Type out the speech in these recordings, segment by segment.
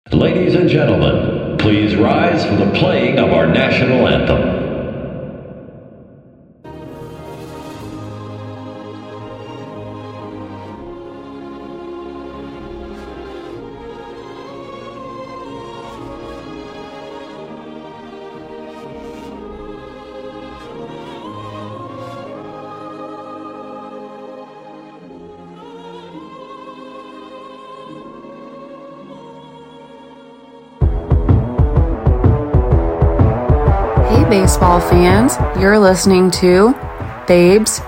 Ladies and gentlemen, please rise for the playing of our national anthem. Baseball fans, you're listening to Babes.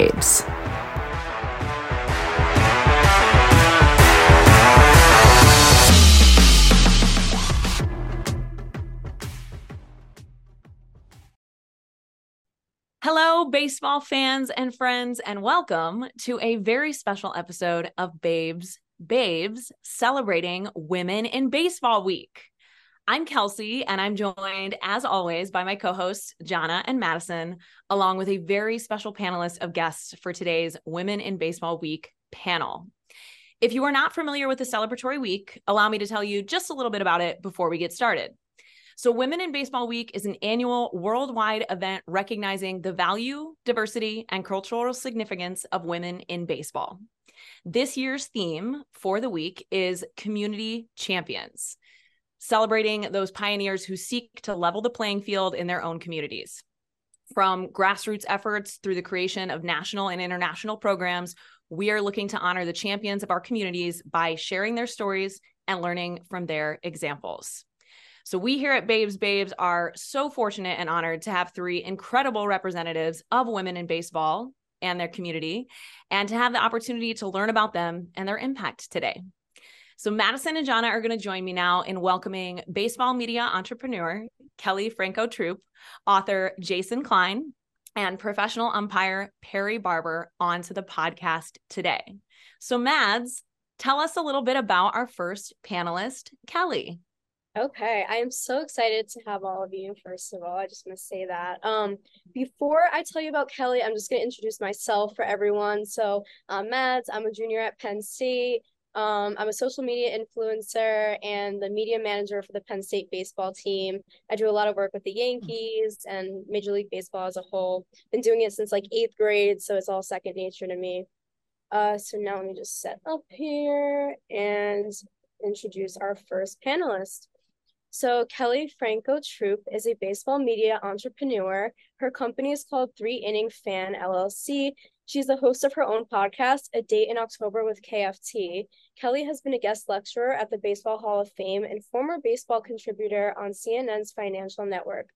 Hello, baseball fans and friends, and welcome to a very special episode of Babes, celebrating Women in Baseball Week. I'm Kelsey, and I'm joined, as always, by my co-hosts, Jana and Madison, along with a very special panelist of guests for today's Women in Baseball Week panel. If you are not familiar with the celebratory week, allow me to tell you just a little bit about it before we get started. So Women in Baseball Week is an annual worldwide event recognizing the value, diversity, and cultural significance of women in baseball. This year's theme for the week is Community Champions, celebrating those pioneers who seek to level the playing field in their own communities. From grassroots efforts through the creation of national and international programs, we are looking to honor the champions of our communities by sharing their stories and learning from their examples. So we here at Babes are so fortunate and honored to have three incredible representatives of women in baseball and their community, and to have the opportunity to learn about them and their impact today. So Madison and Jana are going to join me now in welcoming baseball media entrepreneur Kelly Franco-Troop, author Jason Klein, and professional umpire Perry Barber onto the podcast today. So Mads, tell us a little bit about our first panelist, Kelly. Okay, I am so excited to have all of you, first of all. I just want to say that. Before I tell you about Kelly, I'm just going to introduce myself for everyone. So I'm Mads, I'm a junior at Penn State. I'm a social media influencer and the media manager for the Penn State baseball team. I do a lot of work with the Yankees and Major League Baseball as a whole. Been doing it since like 8th grade, so it's all second nature to me. So now let me just set up here and introduce our first panelist. So Kelly Franco-Troop is a baseball media entrepreneur. Her company is called 3 Inning Fan LLC. She's the host of her own podcast, A Date in October with KFT. Kelly has been a guest lecturer at the Baseball Hall of Fame and former baseball contributor on CNN's Financial Network.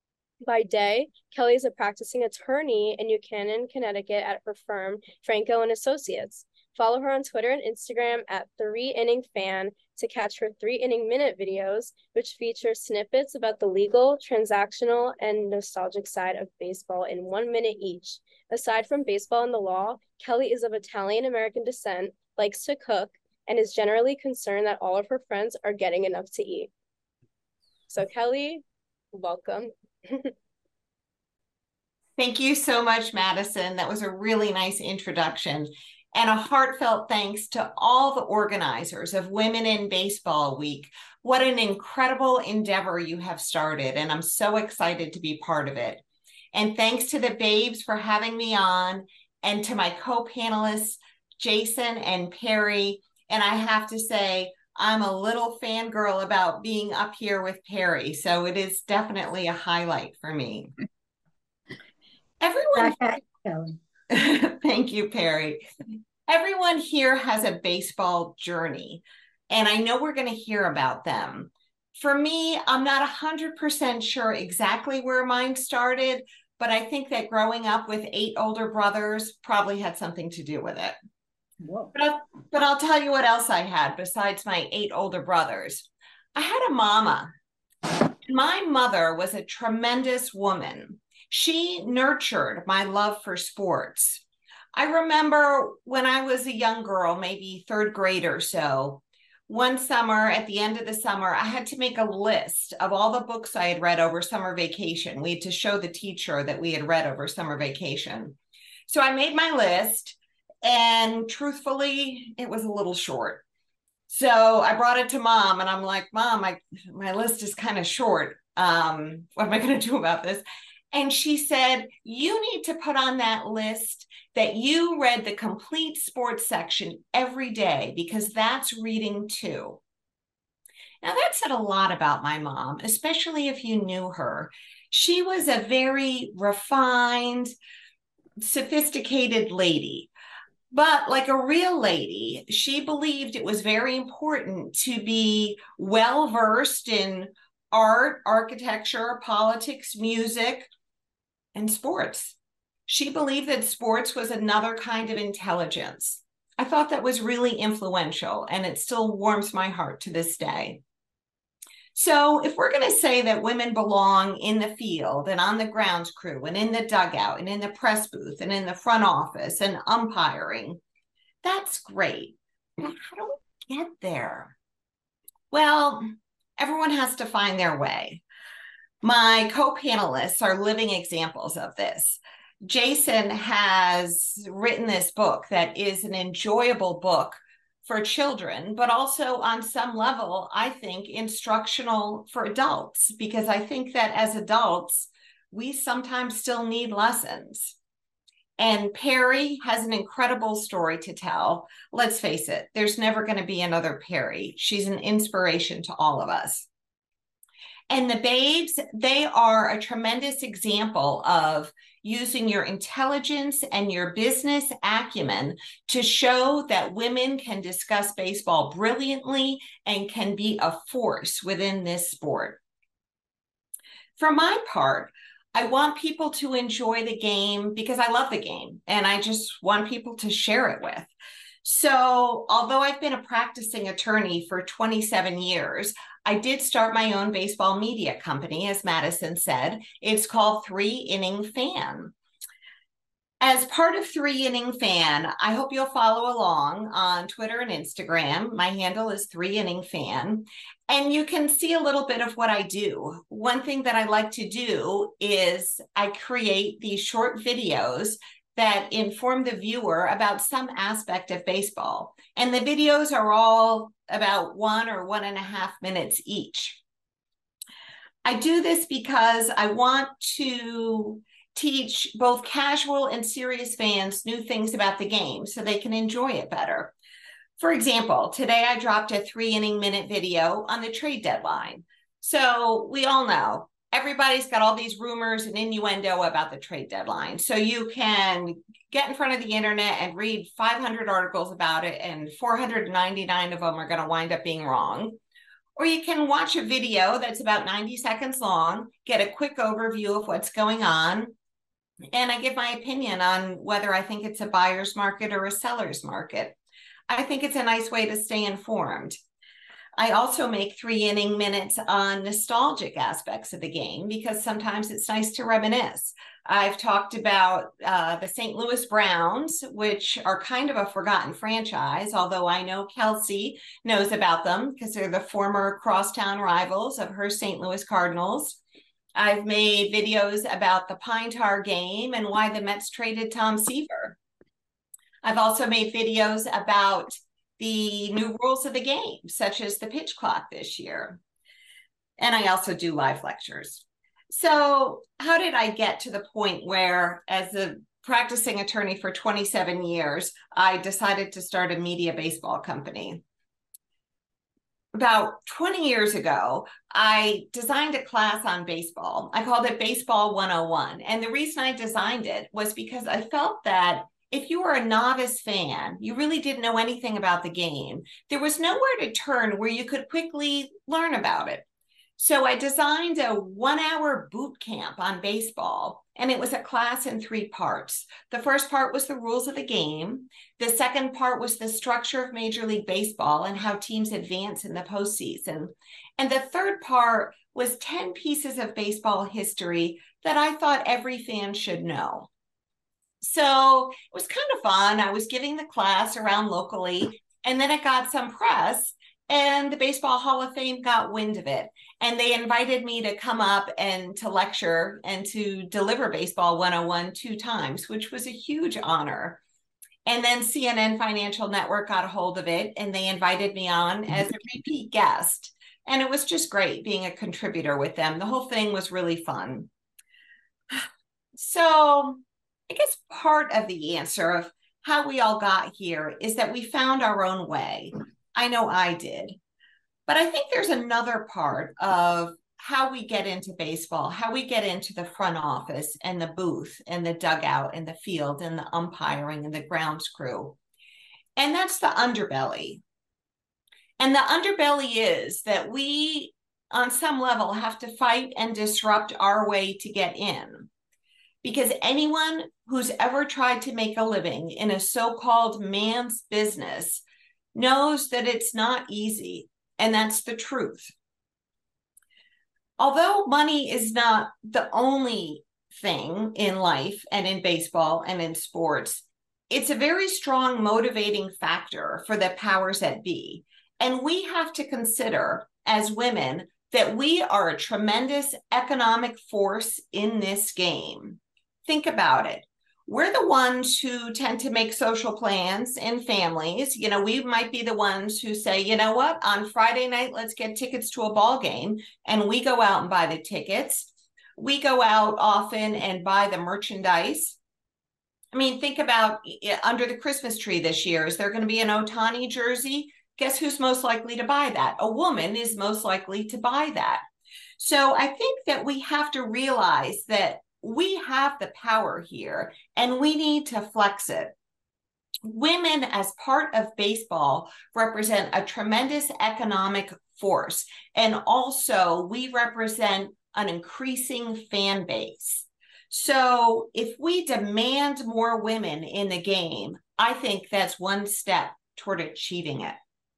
By day, Kelly is a practicing attorney in New Canaan, Connecticut at her firm, Franco and Associates. Follow her on Twitter and Instagram at 3 Inning Fan to catch her 3 Inning Minute videos, which feature snippets about the legal, transactional, and nostalgic side of baseball in 1 minute each. Aside from baseball and the law, Kelly is of Italian-American descent, likes to cook, and is generally concerned that all of her friends are getting enough to eat. So Kelly, welcome. Thank you so much, Madison. That was a really nice introduction. And a heartfelt thanks to all the organizers of Women in Baseball Week. What an incredible endeavor you have started, and I'm so excited to be part of it. And thanks to the Babes for having me on, and to my co-panelists, Jason and Perry. And I have to say, I'm a little fangirl about being up here with Perry, so it is definitely a highlight for me. Everyone... Thank you, Perry. Everyone here has a baseball journey, and I know we're going to hear about them. For me, I'm not 100% sure exactly where mine started, but I think that growing up with 8 older brothers probably had something to do with it. But I'll tell you what else I had besides my 8 older brothers. I had a mama. My mother was a tremendous woman. She nurtured my love for sports. I remember when I was a young girl, maybe 3rd grade or so, one summer, at the end of the summer, I had to make a list of all the books I had read over summer vacation. We had to show the teacher that we had read over summer vacation. So I made my list, and truthfully, it was a little short. So I brought it to Mom, and I'm like, Mom, my list is kind of short. What am I going to do about this? And she said, you need to put on that list that you read the complete sports section every day, because that's reading too. Now, that said a lot about my mom, especially if you knew her. She was a very refined, sophisticated lady. But like a real lady, she believed it was very important to be well versed in art, architecture, politics, music, and sports. She believed that sports was another kind of intelligence. I thought that was really influential, and it still warms my heart to this day. So if we're going to say that women belong in the field and on the grounds crew and in the dugout and in the press booth and in the front office and umpiring, that's great. But how do we get there? Well, everyone has to find their way. My co-panelists are living examples of this. Jason has written this book that is an enjoyable book for children, but also on some level, I think, instructional for adults, because I think that as adults, we sometimes still need lessons. And Perry has an incredible story to tell. Let's face it, there's never going to be another Perry. She's an inspiration to all of us. And the Babes, they are a tremendous example of using your intelligence and your business acumen to show that women can discuss baseball brilliantly and can be a force within this sport. For my part, I want people to enjoy the game because I love the game, and I just want people to share it with. So although I've been a practicing attorney for 27 years, I did start my own baseball media company, as Madison said. It's called 3 Inning Fan. As part of 3 Inning Fan, I hope you'll follow along on Twitter and Instagram. My handle is 3 Inning Fan, and you can see a little bit of what I do. One thing that I like to do is I create these short videos that inform the viewer about some aspect of baseball. And the videos are all about 1 or 1.5 minutes each. I do this because I want to teach both casual and serious fans new things about the game so they can enjoy it better. For example, today I dropped a 3-inning-minute video on the trade deadline. So we all know everybody's got all these rumors and innuendo about the trade deadline. So you can get in front of the internet and read 500 articles about it, and 499 of them are going to wind up being wrong. Or you can watch a video that's about 90 seconds long, get a quick overview of what's going on, and I give my opinion on whether I think it's a buyer's market or a seller's market. I think it's a nice way to stay informed. I also make 3-inning minutes on nostalgic aspects of the game because sometimes it's nice to reminisce. I've talked about the St. Louis Browns, which are kind of a forgotten franchise, although I know Kelsey knows about them because they're the former crosstown rivals of her St. Louis Cardinals. I've made videos about the Pine Tar game and why the Mets traded Tom Seaver. I've also made videos about the new rules of the game, such as the pitch clock this year. And I also do live lectures. So how did I get to the point where, as a practicing attorney for 27 years, I decided to start a media baseball company? About 20 years ago, I designed a class on baseball. I called it Baseball 101. And the reason I designed it was because I felt that if you were a novice fan, you really didn't know anything about the game, there was nowhere to turn where you could quickly learn about it. So I designed a 1-hour boot camp on baseball, and it was a class in 3 parts. The first part was the rules of the game. The second part was the structure of Major League Baseball and how teams advance in the postseason. And the third part was 10 pieces of baseball history that I thought every fan should know. So it was kind of fun. I was giving the class around locally, and then it got some press, and the Baseball Hall of Fame got wind of it. And they invited me to come up and to lecture and to deliver Baseball 101 2 times, which was a huge honor. And then CNN Financial Network got a hold of it and they invited me on as a repeat guest. And it was just great being a contributor with them. The whole thing was really fun. So I guess part of the answer of how we all got here is that we found our own way. I know I did. But I think there's another part of how we get into baseball, how we get into the front office and the booth and the dugout and the field and the umpiring and the grounds crew. And that's the underbelly. And the underbelly is that we, on some level, have to fight and disrupt our way to get in. Because anyone who's ever tried to make a living in a so-called man's business knows that it's not easy. And that's the truth. Although money is not the only thing in life and in baseball and in sports, it's a very strong motivating factor for the powers that be. And we have to consider as women that we are a tremendous economic force in this game. Think about it. We're the ones who tend to make social plans in families. You know, we might be the ones who say, you know what, on Friday night, let's get tickets to a ball game. And we go out and buy the tickets. We go out often and buy the merchandise. I mean, think about under the Christmas tree this year. Is there going to be an Ohtani jersey? Guess who's most likely to buy that? A woman is most likely to buy that. So I think that we have to realize that we have the power here and we need to flex it. Women, as part of baseball, represent a tremendous economic force. And also we represent an increasing fan base. So if we demand more women in the game, I think that's one step toward achieving it.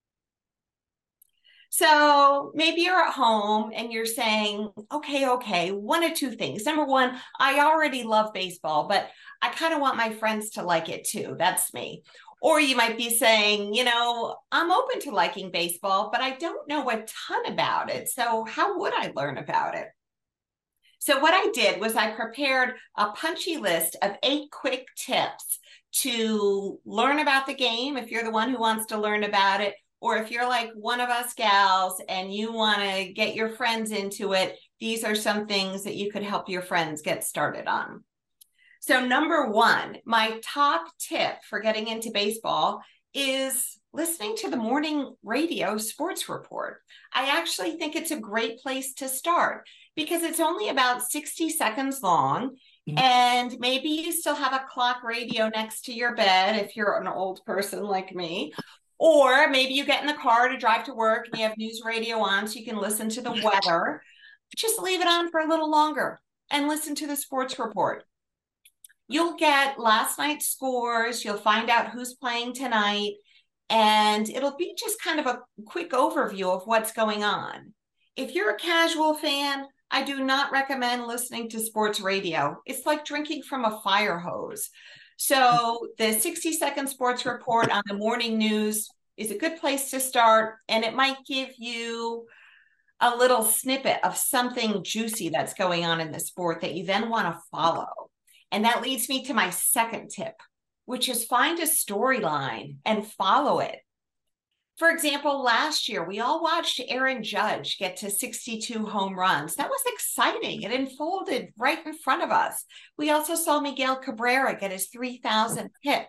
So maybe you're at home and you're saying, okay, one of two things. Number one, I already love baseball, but I kind of want my friends to like it too. That's me. Or you might be saying, you know, I'm open to liking baseball, but I don't know a ton about it. So how would I learn about it? So what I did was I prepared a punchy list of 8 quick tips to learn about the game if you're the one who wants to learn about it. Or if you're like one of us gals and you want to get your friends into it, these are some things that you could help your friends get started on. So number one, my top tip for getting into baseball is listening to the morning radio sports report. I actually think it's a great place to start because it's only about 60 seconds long. And maybe you still have a clock radio next to your bed if you're an old person like me. Or maybe you get in the car to drive to work and you have news radio on so you can listen to the weather. Just leave it on for a little longer and listen to the sports report. You'll get last night's scores. You'll find out who's playing tonight. And it'll be just kind of a quick overview of what's going on. If you're a casual fan, I do not recommend listening to sports radio. It's like drinking from a fire hose. So the 60-second sports report on the morning news is a good place to start, and it might give you a little snippet of something juicy that's going on in the sport that you then want to follow. And that leads me to my second tip, which is find a storyline and follow it. For example, last year, we all watched Aaron Judge get to 62 home runs. That was exciting. It unfolded right in front of us. We also saw Miguel Cabrera get his 3,000th hit.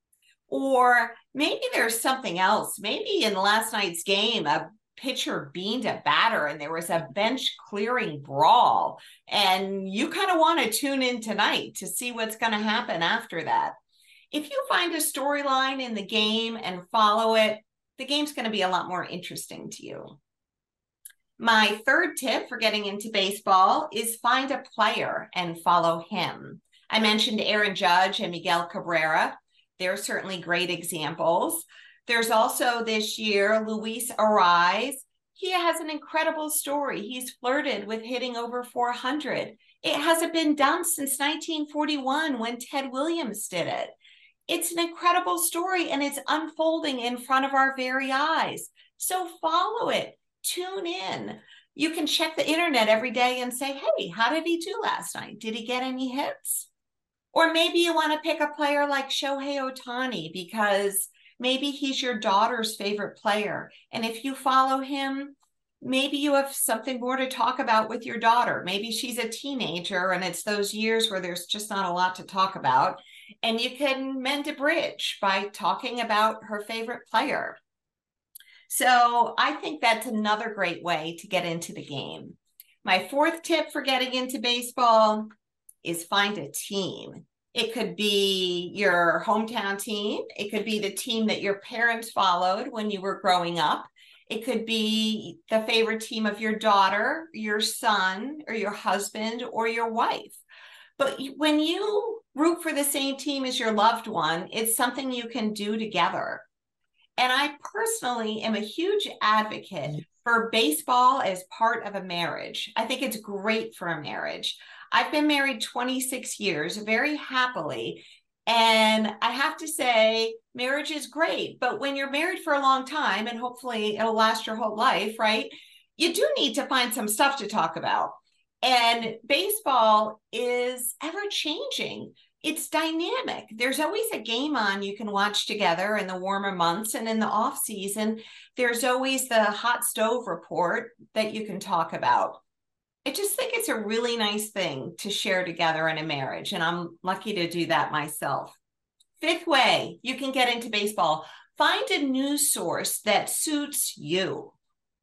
Or maybe there's something else. Maybe in last night's game, a pitcher beamed a batter and there was a bench clearing brawl. And you kind of want to tune in tonight to see what's going to happen after that. If you find a storyline in the game and follow it, the game's going to be a lot more interesting to you. My third tip for getting into baseball is find a player and follow him. I mentioned Aaron Judge and Miguel Cabrera. They're certainly great examples. There's also this year, Luis Arraez. He has an incredible story. He's flirted with hitting over 400. It hasn't been done since 1941 when Ted Williams did it. It's an incredible story and it's unfolding in front of our very eyes. So follow it, tune in. You can check the internet every day and say, hey, how did he do last night? Did he get any hits? Or maybe you want to pick a player like Shohei Ohtani because maybe he's your daughter's favorite player. And if you follow him, maybe you have something more to talk about with your daughter. Maybe she's a teenager and it's those years where there's just not a lot to talk about. And you can mend a bridge by talking about her favorite player. So I think that's another great way to get into the game. My fourth tip for getting into baseball is find a team. It could be your hometown team. It could be the team that your parents followed when you were growing up. It could be the favorite team of your daughter, your son, or your husband, or your wife. But when you root for the same team as your loved one, it's something you can do together. And I personally am a huge advocate for baseball as part of a marriage. I think it's great for a marriage. I've been married 26 years, very happily. And I have to say, marriage is great. But when you're married for a long time, and hopefully it'll last your whole life, right? You do need to find some stuff to talk about. And baseball is ever changing. It's dynamic. There's always a game on you can watch together in the warmer months, and in the off season, there's always the hot stove report that you can talk about. I just think it's a really nice thing to share together in a marriage, and I'm lucky to do that myself. Fifth way you can get into baseball, find a news source that suits you.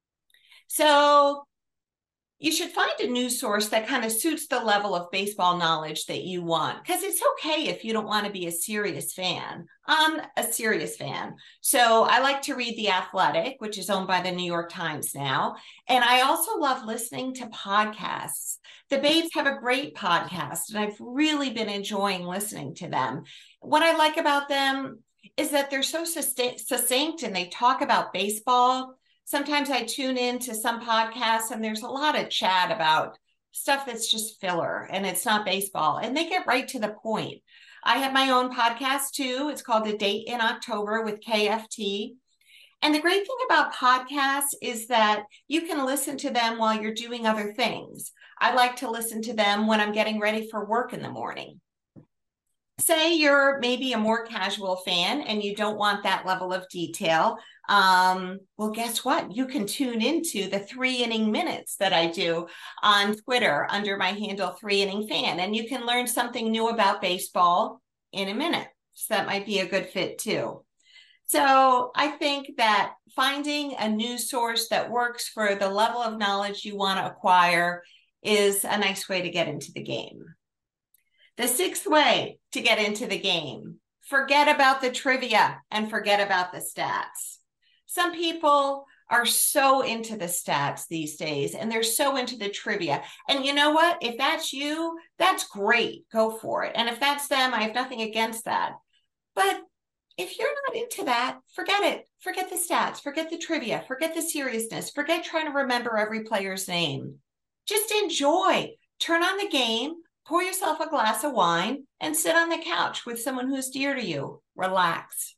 So you should find a news source that kind of suits the level of baseball knowledge that you want, because it's okay if you don't want to be a serious fan. I'm a serious fan. So I like to read The Athletic, which is owned by the New York Times now. And I also love listening to podcasts. The Babes have a great podcast, and I've really been enjoying listening to them. What I like about them is that they're so succinct and they talk about baseball. Sometimes I tune in to some podcasts and there's a lot of chat about stuff that's just filler and it's not baseball, and they get right to the point. I have my own podcast too. It's called A Date in October with KFT. And the great thing about podcasts is that you can listen to them while you're doing other things. I like to listen to them when I'm getting ready for work in the morning. Say you're maybe a more casual fan and you don't want that level of detail. Well, guess what? You can tune into the 3-inning minutes that I do on Twitter under my handle 3-inning fan, and you can learn something new about baseball in a minute. So that might be a good fit too. So I think that finding a news source that works for the level of knowledge you want to acquire is a nice way to get into the game. The sixth way to get into the game, forget about the trivia and forget about the stats. Some people are so into the stats these days, and they're so into the trivia. And you know what? If that's you, that's great. Go for it. And if that's them, I have nothing against that. But if you're not into that, forget it. Forget the stats, forget the trivia, forget the seriousness, forget trying to remember every player's name. Just enjoy. Turn on the game. Pour yourself a glass of wine and sit on the couch with someone who's dear to you. Relax.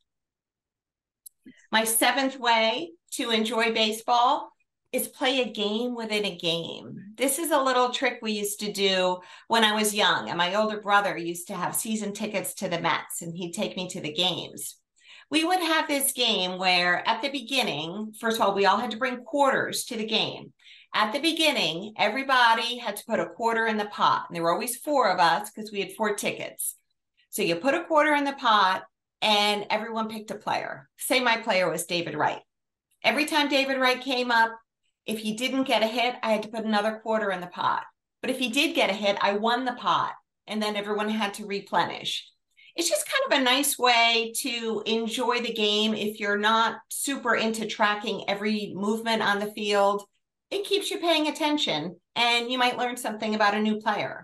My seventh way to enjoy baseball is play a game within a game. This is a little trick we used to do when I was young, and my older brother used to have season tickets to the Mets, and he'd take me to the games. We would have this game where at the beginning, first of all, we all had to bring quarters to the game. At the beginning, everybody had to put a quarter in the pot. And there were always 4 of us because we had 4 tickets. So you put a quarter in the pot and everyone picked a player. Say my player was David Wright. Every time David Wright came up, if he didn't get a hit, I had to put another quarter in the pot. But if he did get a hit, I won the pot. And then everyone had to replenish. It's just kind of a nice way to enjoy the game if you're not super into tracking every movement on the field. It keeps you paying attention, and you might learn something about a new player.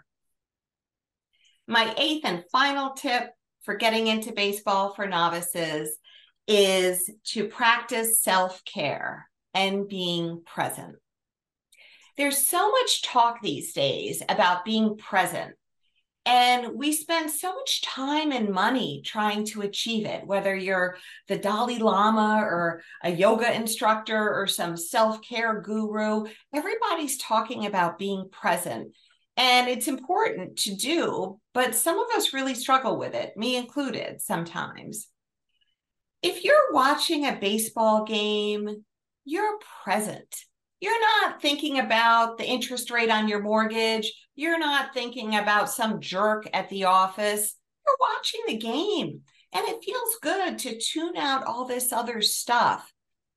My 8th and final tip for getting into baseball for novices is to practice self-care and being present. There's so much talk these days about being present, and we spend so much time and money trying to achieve it, whether you're the Dalai Lama or a yoga instructor or some self-care guru. Everybody's talking about being present. And it's important to do, but some of us really struggle with it, me included sometimes. If you're watching a baseball game, you're present. You're not thinking about the interest rate on your mortgage. You're not thinking about some jerk at the office. You're watching the game. And it feels good to tune out all this other stuff.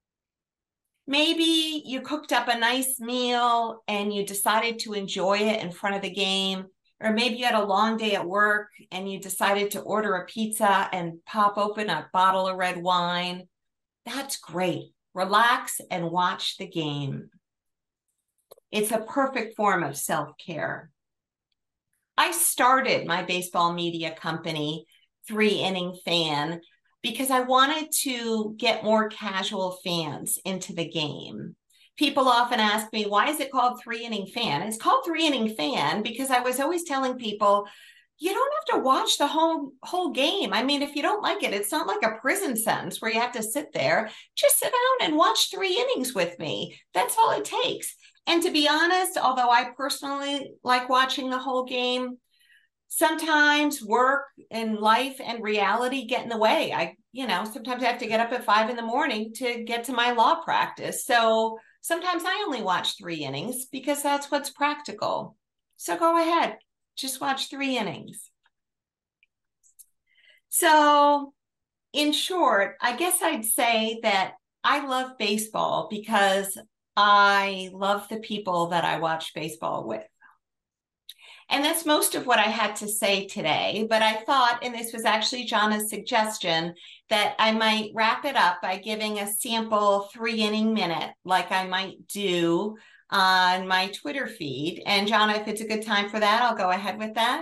Maybe you cooked up a nice meal and you decided to enjoy it in front of the game. Or maybe you had a long day at work and you decided to order a pizza and pop open a bottle of red wine. That's great. Relax and watch the game. It's a perfect form of self-care. I started my baseball media company, 3-Inning Fan, because I wanted to get more casual fans into the game. People often ask me, why is it called 3-Inning Fan? It's called 3-Inning Fan because I was always telling people, you don't have to watch the whole game. I mean, if you don't like it, it's not like a prison sentence where you have to sit there. Just sit down and watch 3 innings with me. That's all it takes. And to be honest, although I personally like watching the whole game, sometimes work and life and reality get in the way. Sometimes I have to get up at 5 a.m. to get to my law practice. So sometimes I only watch 3 innings because that's what's practical. So go ahead, just watch 3 innings. So in short, I guess I'd say that I love baseball because I love the people that I watch baseball with. And that's most of what I had to say today. But I thought, and this was actually Jana's suggestion, that I might wrap it up by giving a sample 3-inning minute, like I might do on my Twitter feed. And Jana, if it's a good time for that, I'll go ahead with that.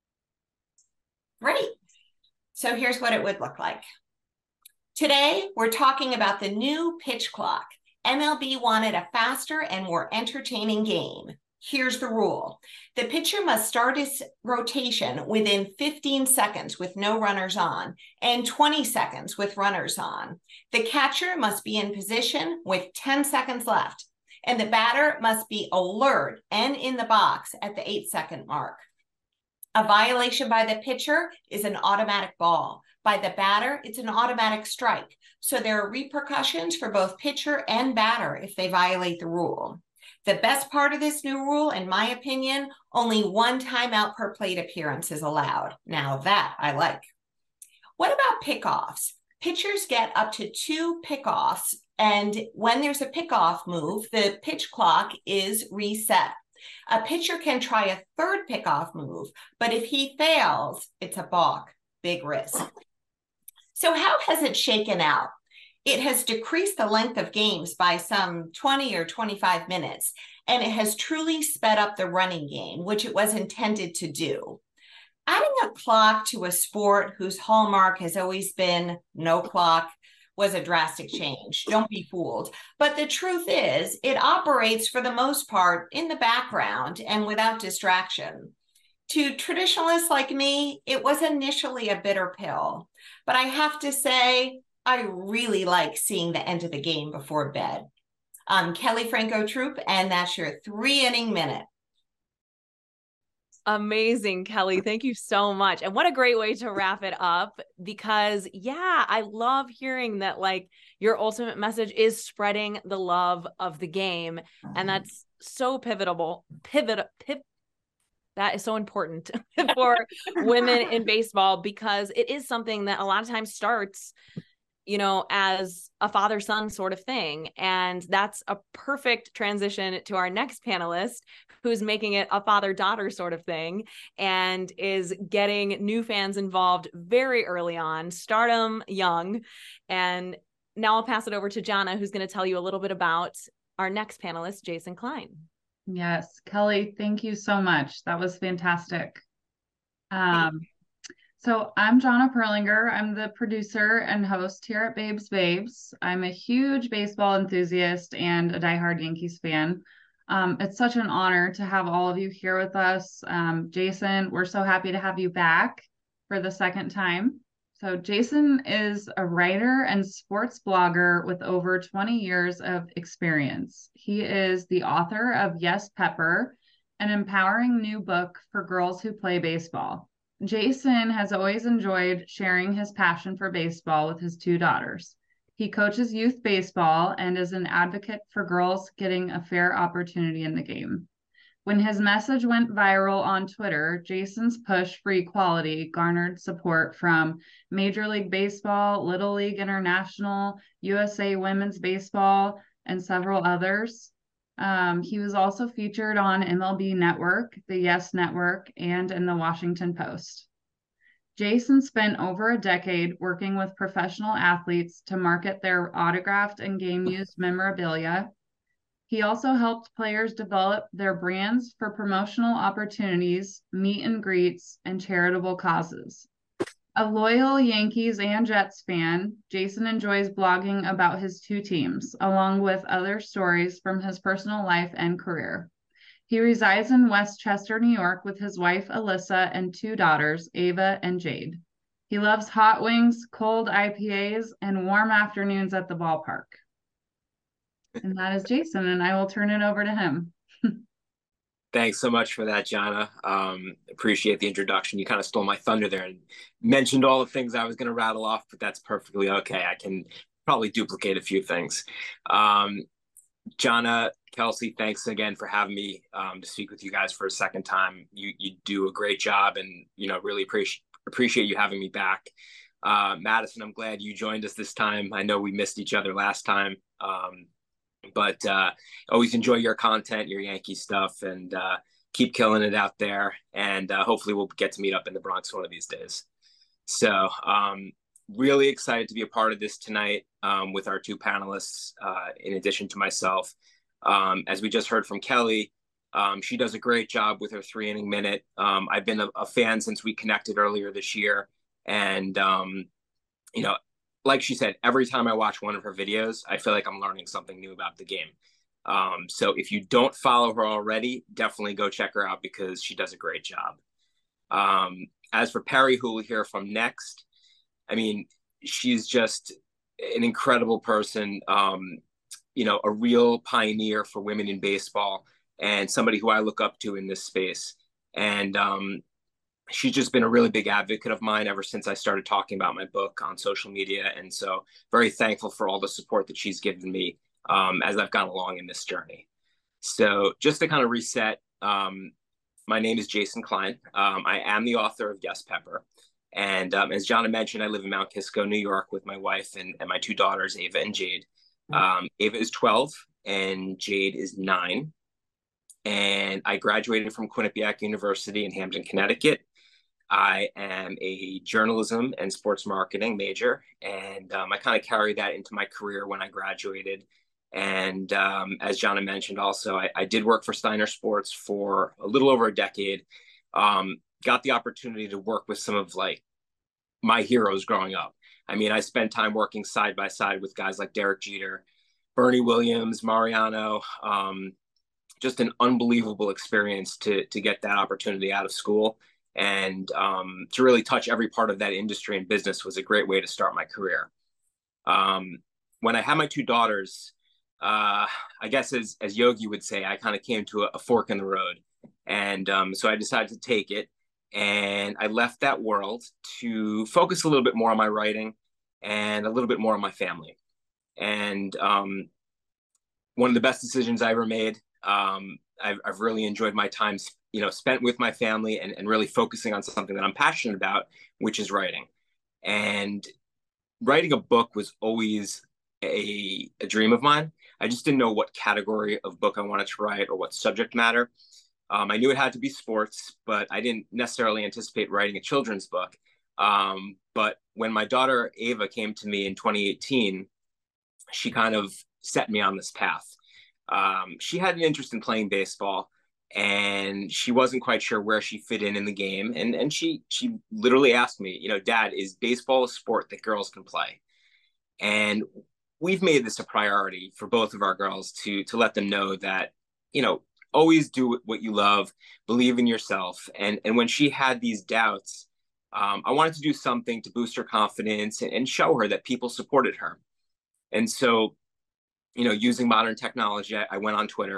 Great. So here's what it would look like. Today, we're talking about the new pitch clock. MLB wanted a faster and more entertaining game. Here's the rule. The pitcher must start his rotation within 15 seconds with no runners on and 20 seconds with runners on. The catcher must be in position with 10 seconds left, and the batter must be alert and in the box at the 8-second mark. A violation by the pitcher is an automatic ball. By the batter, it's an automatic strike. So there are repercussions for both pitcher and batter if they violate the rule. The best part of this new rule, in my opinion, only 1 timeout per plate appearance is allowed. Now that I like. What about pickoffs? Pitchers get up to 2 pickoffs, and when there's a pickoff move, the pitch clock is reset. A pitcher can try a 3rd pickoff move, but if he fails, it's a balk. Big risk. So how has it shaken out? It has decreased the length of games by some 20 or 25 minutes, and it has truly sped up the running game, which it was intended to do. Adding a clock to a sport whose hallmark has always been no clock was a drastic change. Don't be fooled. But the truth is, it operates for the most part in the background and without distraction. To traditionalists like me, it was initially a bitter pill. But I have to say, I really like seeing the end of the game before bed. I'm Kelly Franco Troop, and that's your 3-inning minute. Amazing, Kelly. Thank you so much. And what a great way to wrap it up, because I love hearing that your ultimate message is spreading the love of the game. And that's so pivotal. That is so important for women in baseball, because it is something that a lot of times starts, as a father-son sort of thing. And that's a perfect transition to our next panelist, who's making it a father-daughter sort of thing and is getting new fans involved very early on, stardom young. And now I'll pass it over to Jana, who's going to tell you a little bit about our next panelist, Jason Klein. Yes, Kelly, thank you so much. That was fantastic. So I'm Jana Perlinger. I'm the producer and host here at Babes. I'm a huge baseball enthusiast and a diehard Yankees fan. It's such an honor to have all of you here with us. Jason, we're so happy to have you back for the 2nd time. So Jason is a writer and sports blogger with over 20 years of experience. He is the author of Yes, Pepper, an empowering new book for girls who play baseball. Jason has always enjoyed sharing his passion for baseball with his two daughters. He coaches youth baseball and is an advocate for girls getting a fair opportunity in the game. When his message went viral on Twitter, Jason's push for equality garnered support from Major League Baseball, Little League International, USA Women's Baseball, and several others. He was also featured on MLB Network, the Yes Network, and in the Washington Post. Jason spent over a decade working with professional athletes to market their autographed and game-used memorabilia. He also helped players develop their brands for promotional opportunities, meet and greets, and charitable causes. A loyal Yankees and Jets fan, Jason enjoys blogging about his two teams, along with other stories from his personal life and career. He resides in Westchester, New York, with his wife, Alyssa, and two daughters, Ava and Jade. He loves hot wings, cold IPAs, and warm afternoons at the ballpark. And that is Jason, and I will turn it over to him. Thanks so much for that, Jana. Appreciate the introduction. You kind of stole my thunder there and mentioned all the things I was going to rattle off, but that's perfectly okay. I can probably duplicate a few things. Jana, Kelsey, thanks again for having me to speak with you guys for a second time. You do a great job, and really appreciate you having me back. Madison, I'm glad you joined us this time. I know we missed each other last time. But always enjoy your content, your Yankee stuff, and keep killing it out there. And hopefully we'll get to meet up in the Bronx one of these days. So really excited to be a part of this tonight with our two panelists, in addition to myself. As we just heard from Kelly, she does a great job with her 3-inning minute. I've been a fan since we connected earlier this year. And, like she said, every time I watch one of her videos, I feel like I'm learning something new about the game. So if you don't follow her already, definitely go check her out because she does a great job. As for Perry, who we'll hear from next, I mean, she's just an incredible person, a real pioneer for women in baseball and somebody who I look up to in this space. And she's just been a really big advocate of mine ever since I started talking about my book on social media. And so very thankful for all the support that she's given me as I've gone along in this journey. So just to kind of reset, my name is Jason Klein. I am the author of Yes Pepper. And as Jana mentioned, I live in Mount Kisco, New York with my wife and my two daughters, Ava and Jade. Ava is 12 and Jade is 9. And I graduated from Quinnipiac University in Hampton, Connecticut. I am a journalism and sports marketing major, and I kind of carried that into my career when I graduated. And as Jana mentioned also, I did work for Steiner Sports for a little over a decade. Got the opportunity to work with some of my heroes growing up. I mean, I spent time working side by side with guys like Derek Jeter, Bernie Williams, Mariano. Just an unbelievable experience to get that opportunity out of school. And to really touch every part of that industry and business was a great way to start my career. When I had my two daughters, I guess as Yogi would say, I kind of came to a fork in the road. And so I decided to take it. And I left that world to focus a little bit more on my writing and a little bit more on my family. And one of the best decisions I ever made. I've really enjoyed my time spent with my family and really focusing on something that I'm passionate about, which is writing. And writing a book was always a dream of mine. I just didn't know what category of book I wanted to write or what subject matter. I knew it had to be sports, but I didn't necessarily anticipate writing a children's book. But when my daughter Ava came to me in 2018, she kind of set me on this path. She had an interest in playing baseball, and she wasn't quite sure where she fit in the game. And she literally asked me, Dad, is baseball a sport that girls can play? And we've made this a priority for both of our girls to let them know that, always do what you love, believe in yourself. And when she had these doubts, I wanted to do something to boost her confidence and show her that people supported her. And so, using modern technology, I went on Twitter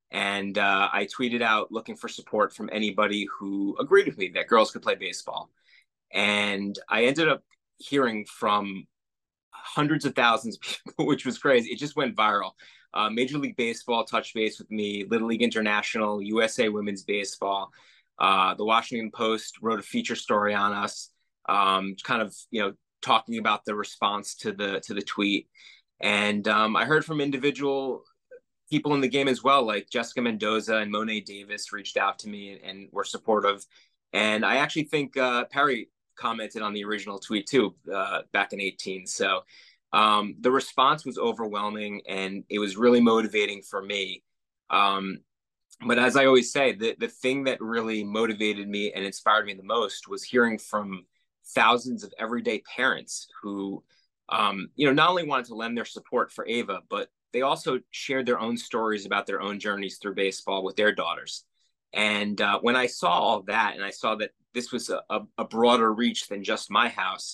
And I tweeted out looking for support from anybody who agreed with me that girls could play baseball. And I ended up hearing from hundreds of thousands of people, which was crazy. It just went viral. Major League Baseball touched base with me, Little League International, USA Women's Baseball. The Washington Post wrote a feature story on us, kind of, talking about the response to the tweet. And I heard from individual people in the game as well, like Jessica Mendoza and Monet Davis reached out to me and were supportive. And I actually think Perry commented on the original tweet too, back in 2018. So the response was overwhelming, and it was really motivating for me. But as I always say, the thing that really motivated me and inspired me the most was hearing from thousands of everyday parents who, not only wanted to lend their support for Ava, but they also shared their own stories about their own journeys through baseball with their daughters. And when I saw all that, and I saw that this was a broader reach than just my house,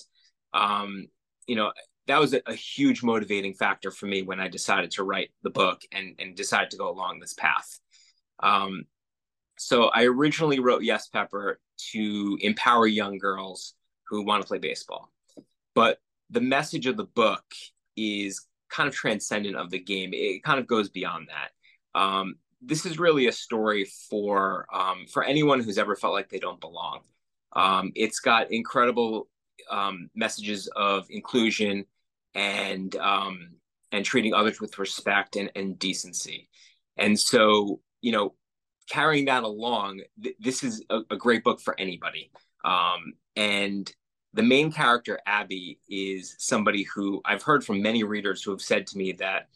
that was a huge motivating factor for me when I decided to write the book and decided to go along this path. So I originally wrote Yes Pepper to empower young girls who want to play baseball. But the message of the book is kind of transcendent of the game. It kind of goes beyond that. This is really a story for anyone who's ever felt like they don't belong. It's got incredible messages of inclusion and treating others with respect and decency. And so, carrying that along, this is a great book for anybody. And the main character, Abby, is somebody who I've heard from many readers who have said to me that,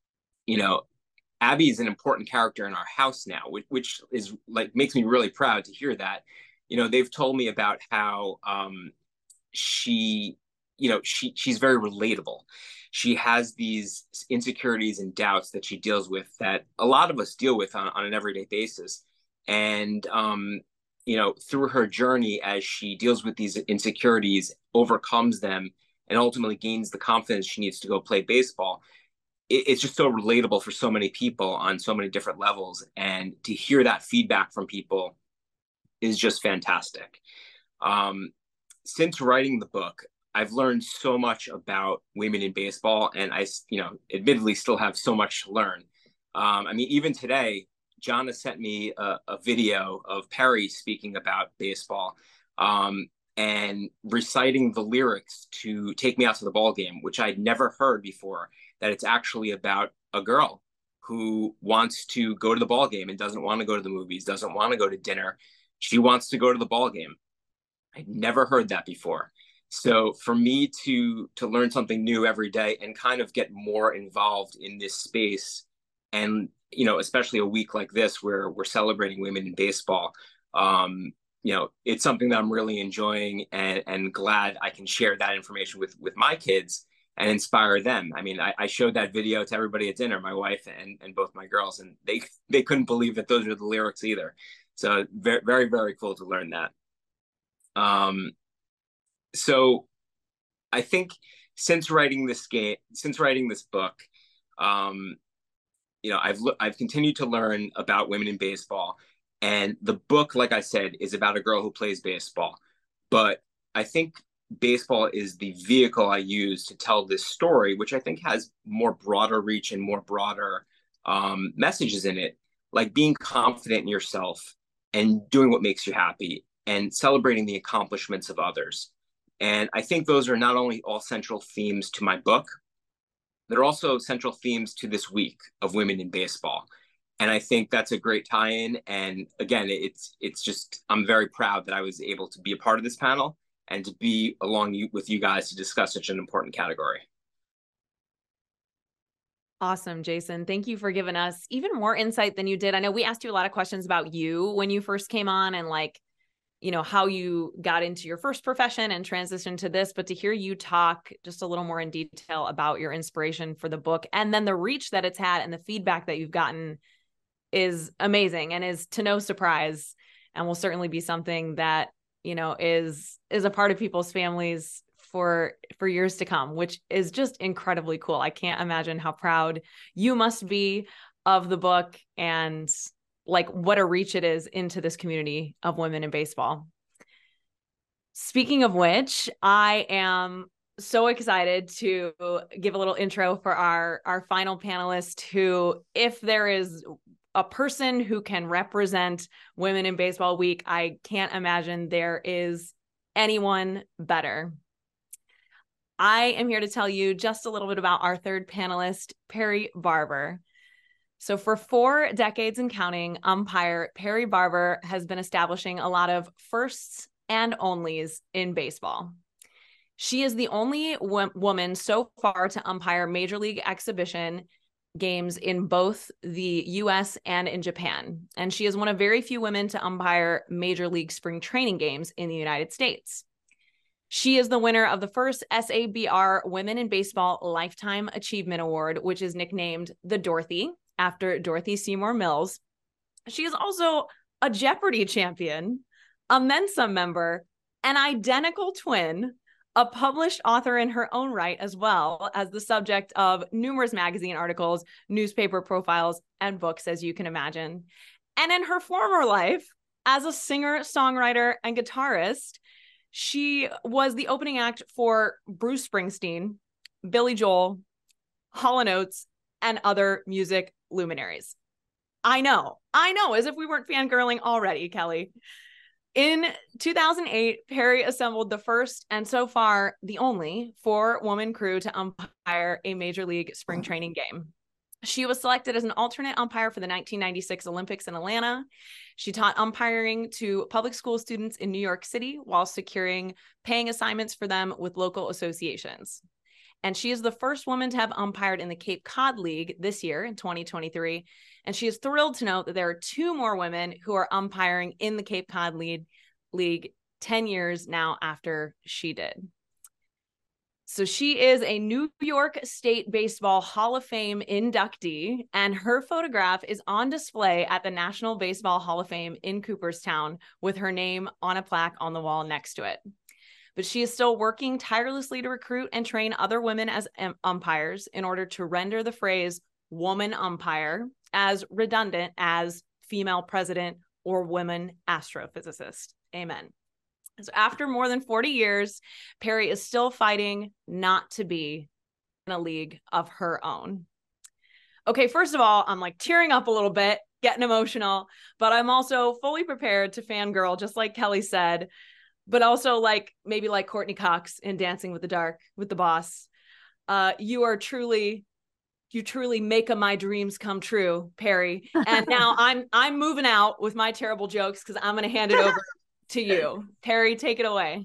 Abby is an important character in our house now, which is like, makes me really proud to hear that. They've told me about how she's very relatable. She has these insecurities and doubts that she deals with that a lot of us deal with on an everyday basis. And, through her journey, as she deals with these insecurities, overcomes them, and ultimately gains the confidence she needs to go play baseball, it's just so relatable for so many people on so many different levels. And to hear that feedback from people is just fantastic. Since writing the book, I've learned so much about women in baseball, and I, admittedly still have so much to learn. Even today, John has sent me a video of Perry speaking about baseball and reciting the lyrics to Take Me Out to the Ball Game, which I'd never heard before, that it's actually about a girl who wants to go to the ball game and doesn't want to go to the movies, doesn't want to go to dinner. She wants to go to the ball game. I'd never heard that before. So for me to learn something new every day and kind of get more involved in this space, and especially a week like this where we're celebrating women in baseball, it's something that I'm really enjoying and glad I can share that information with my kids and inspire them. I showed that video to everybody at dinner, my wife and both my girls, and they couldn't believe that those are the lyrics either. So very, very, very cool to learn that. So I think since writing this book, I've continued to learn about women in baseball, and the book, like I said, is about a girl who plays baseball. But I think baseball is the vehicle I use to tell this story, which I think has more broader reach and more broader messages in it, like being confident in yourself and doing what makes you happy and celebrating the accomplishments of others. And I think those are not only all central themes to my book, they're also central themes to this week of women in baseball. And I think that's a great tie-in. And again, it's just, I'm very proud that I was able to be a part of this panel and to be along with you guys to discuss such an important category. Awesome, Jason. Thank you for giving us even more insight than you did. I know we asked you a lot of questions about you when you first came on and how you got into your first profession and transitioned to this, but to hear you talk just a little more in detail about your inspiration for the book and then the reach that it's had and the feedback that you've gotten is amazing and is to no surprise, and will certainly be something that, is a part of people's families for years to come, which is just incredibly cool. I can't imagine how proud you must be of the book and like what a reach it is into this community of women in baseball. Speaking of which, I am so excited to give a little intro for our final panelist who, if there is a person who can represent Women in Baseball Week, I can't imagine there is anyone better. I am here to tell you just a little bit about our third panelist, Perry Barber. So for 4 decades and counting, umpire Perry Barber has been establishing a lot of firsts and onlys in baseball. She is the only woman so far to umpire Major League exhibition games in both the US and in Japan. And she is one of very few women to umpire Major League spring training games in the United States. She is the winner of the first SABR Women in Baseball Lifetime Achievement Award, which is nicknamed the Dorothy, after Dorothy Seymour Mills. She is also a Jeopardy champion, a Mensa member, an identical twin, a published author in her own right, as well as the subject of numerous magazine articles, newspaper profiles, and books, as you can imagine. And in her former life, as a singer, songwriter, and guitarist, she was the opening act for Bruce Springsteen, Billy Joel, Hall & Oates, and other music luminaries. I know, as if we weren't fangirling already, Kelly. In 2008, Perry assembled the first and so far the only 4-woman crew to umpire a Major League spring training game. She was selected as an alternate umpire for the 1996 Olympics in Atlanta. She taught umpiring to public school students in New York City while securing paying assignments for them with local associations. And she is the first woman to have umpired in the Cape Cod League this year in 2023. And she is thrilled to note that there are 2 more women who are umpiring in the Cape Cod League 10 years now after she did. So she is a New York State Baseball Hall of Fame inductee, and her photograph is on display at the National Baseball Hall of Fame in Cooperstown with her name on a plaque on the wall next to it. But she is still working tirelessly to recruit and train other women as umpires in order to render the phrase woman umpire as redundant as female president or women astrophysicist. Amen. So after more than 40 years, Perry is still fighting not to be in a league of her own. Okay, first of all, I'm like tearing up a little bit, getting emotional, but I'm also fully prepared to fangirl, just like Kelly said, but also like maybe like Courtney Cox in Dancing with the Dark with the Boss. You truly make my dreams come true, Perry. And now I'm moving out with my terrible jokes because I'm going to hand it over to you. Perry, take it away.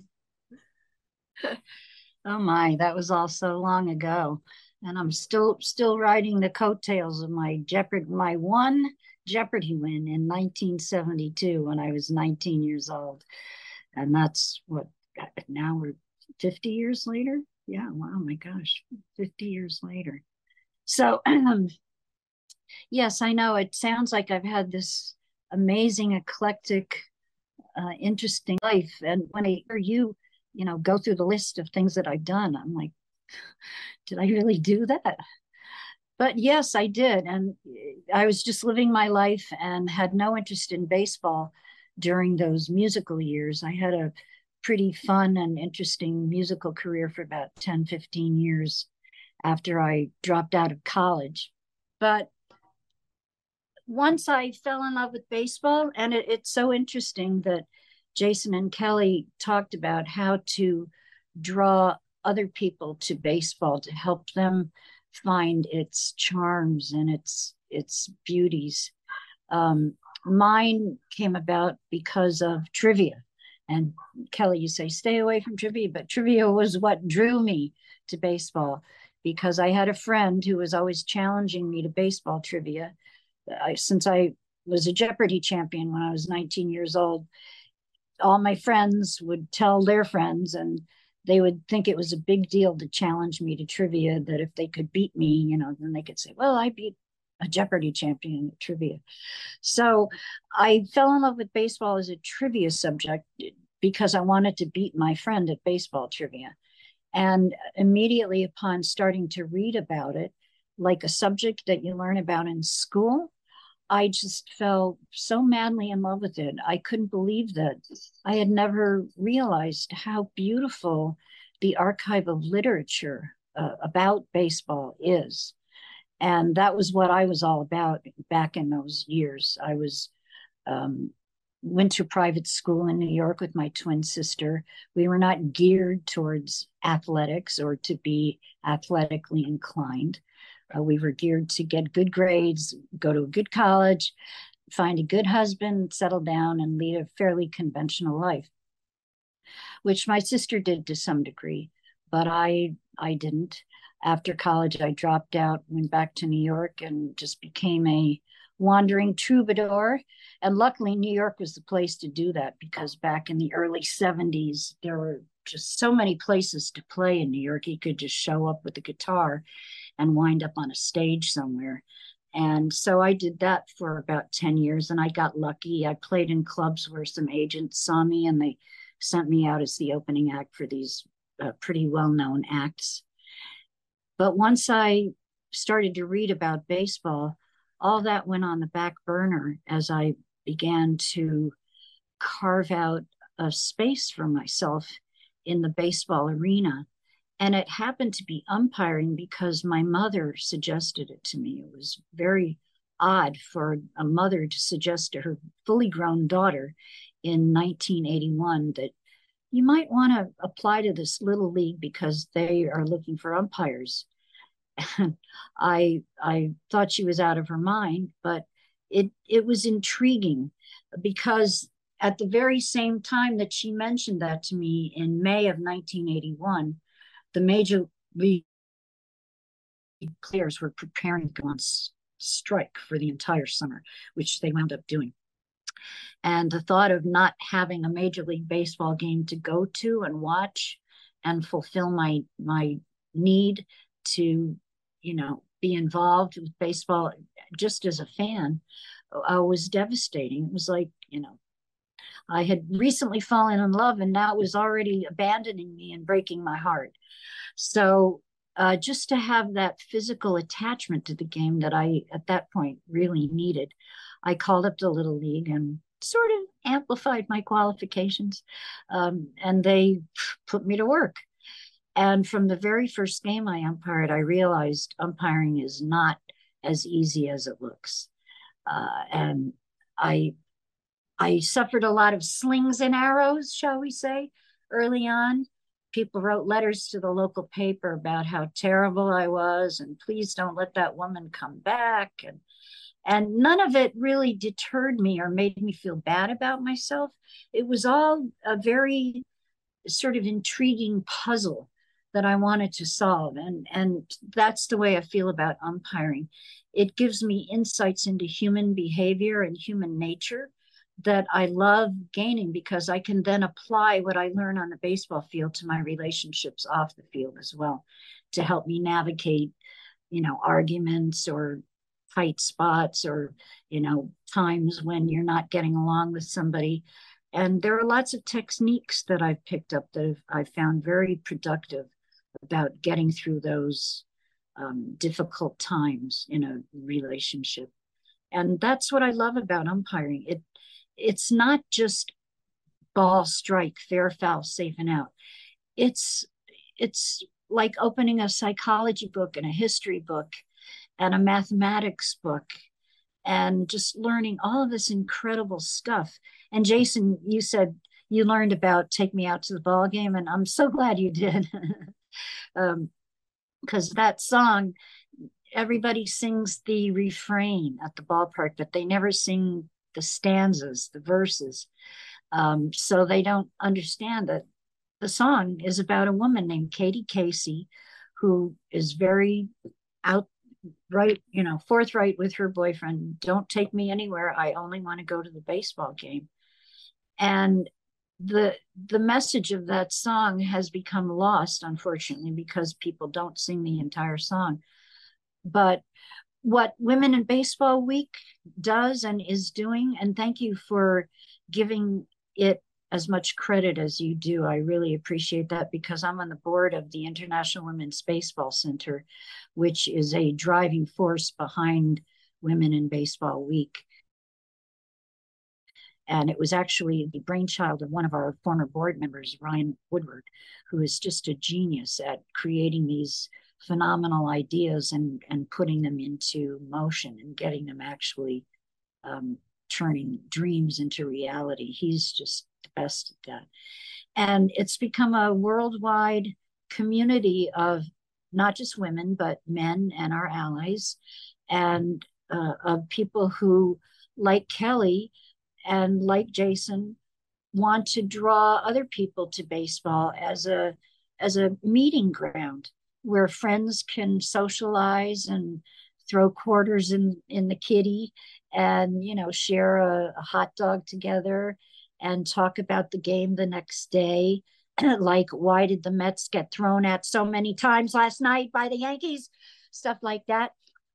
Oh my, that was all so long ago. And I'm still riding the coattails of my one Jeopardy win in 1972 when I was 19 years old. And that's what, now we're 50 years later. Yeah, wow, my gosh, 50 years later. So yes, I know it sounds like I've had this amazing, eclectic, interesting life. And when I hear you go through the list of things that I've done, I'm like, did I really do that? But yes, I did. And I was just living my life and had no interest in baseball during those musical years. I had a pretty fun and interesting musical career for about 10, 15 years after I dropped out of college. But once I fell in love with baseball, and it's so interesting that Jason and Kelly talked about how to draw other people to baseball to help them find its charms and its beauties. Mine came about because of trivia. And Kelly, you say, stay away from trivia, but trivia was what drew me to baseball because I had a friend who was always challenging me to baseball trivia. Since I was a Jeopardy champion when I was 19 years old, all my friends would tell their friends, and they would think it was a big deal to challenge me to trivia, that if they could beat me, then they could say, well, I beat a Jeopardy champion at trivia. So I fell in love with baseball as a trivia subject because I wanted to beat my friend at baseball trivia. And immediately upon starting to read about it, like a subject that you learn about in school. I just fell so madly in love with it. I couldn't believe that. I had never realized how beautiful the archive of literature about baseball is. And that was what I was all about back in those years. I was went to private school in New York with my twin sister. We were not geared towards athletics or to be athletically inclined. We were geared to get good grades, go to a good college, find a good husband, settle down, and lead a fairly conventional life, which my sister did to some degree, but I didn't. After college, I dropped out, went back to New York, and just became a wandering troubadour. And luckily, New York was the place to do that, because back in the early 70s, there were just so many places to play in New York. You could just show up with a guitar and wind up on a stage somewhere. And so I did that for about 10 years, and I got lucky. I played in clubs where some agents saw me and they sent me out as the opening act for these pretty well-known acts. But once I started to read about baseball, all that went on the back burner as I began to carve out a space for myself in the baseball arena. And it happened to be umpiring because my mother suggested it to me. It was very odd for a mother to suggest to her fully grown daughter in 1981 that you might want to apply to this little league because they are looking for umpires. And I thought she was out of her mind, but it was intriguing because at the very same time that she mentioned that to me in May of 1981, the major league players were preparing to go on strike for the entire summer, which they wound up doing. And the thought of not having a Major League Baseball game to go to and watch and fulfill my need to, be involved with baseball just as a fan was devastating. It was like, I had recently fallen in love and now it was already abandoning me and breaking my heart. So just to have that physical attachment to the game that I, at that point, really needed, I called up the Little League and sort of amplified my qualifications, and they put me to work. And from the very first game I umpired, I realized umpiring is not as easy as it looks. And I suffered a lot of slings and arrows, shall we say, early on. People wrote letters to the local paper about how terrible I was and please don't let that woman come back. And none of it really deterred me or made me feel bad about myself. It was all a very sort of intriguing puzzle that I wanted to solve. And that's the way I feel about umpiring. It gives me insights into human behavior and human nature that I love gaining because I can then apply what I learn on the baseball field to my relationships off the field as well to help me navigate, arguments or tight spots or, times when you're not getting along with somebody. And there are lots of techniques that I've picked up that I've found very productive about getting through those difficult times in a relationship. And that's what I love about umpiring. It's not just ball, strike, fair, foul, safe and out. It's like opening a psychology book and a history book and a mathematics book and just learning all of this incredible stuff. And Jason, you said you learned about Take Me Out to the Ball Game, and I'm so glad you did. Because that song, everybody sings the refrain at the ballpark, but they never sing the stanzas, the verses. So they don't understand that the song is about a woman named Katie Casey, who is very outright, forthright with her boyfriend. Don't take me anywhere. I only want to go to the baseball game. And the message of that song has become lost, unfortunately, because people don't sing the entire song. But what Women in Baseball Week does and is doing, and thank you for giving it as much credit as you do. I really appreciate that, because I'm on the board of the International Women's Baseball Center, which is a driving force behind Women in Baseball Week. And it was actually the brainchild of one of our former board members, Ryan Woodward, who is just a genius at creating these phenomenal ideas and putting them into motion and getting them actually turning dreams into reality. He's just the best at that. And it's become a worldwide community of not just women, but men and our allies, and of people who, like Kelly and like Jason, want to draw other people to baseball as a meeting ground where friends can socialize and throw quarters in the kitty and, you know, share a hot dog together and talk about the game the next day. Like, why did the Mets get thrown at so many times last night by the Yankees? Stuff like that.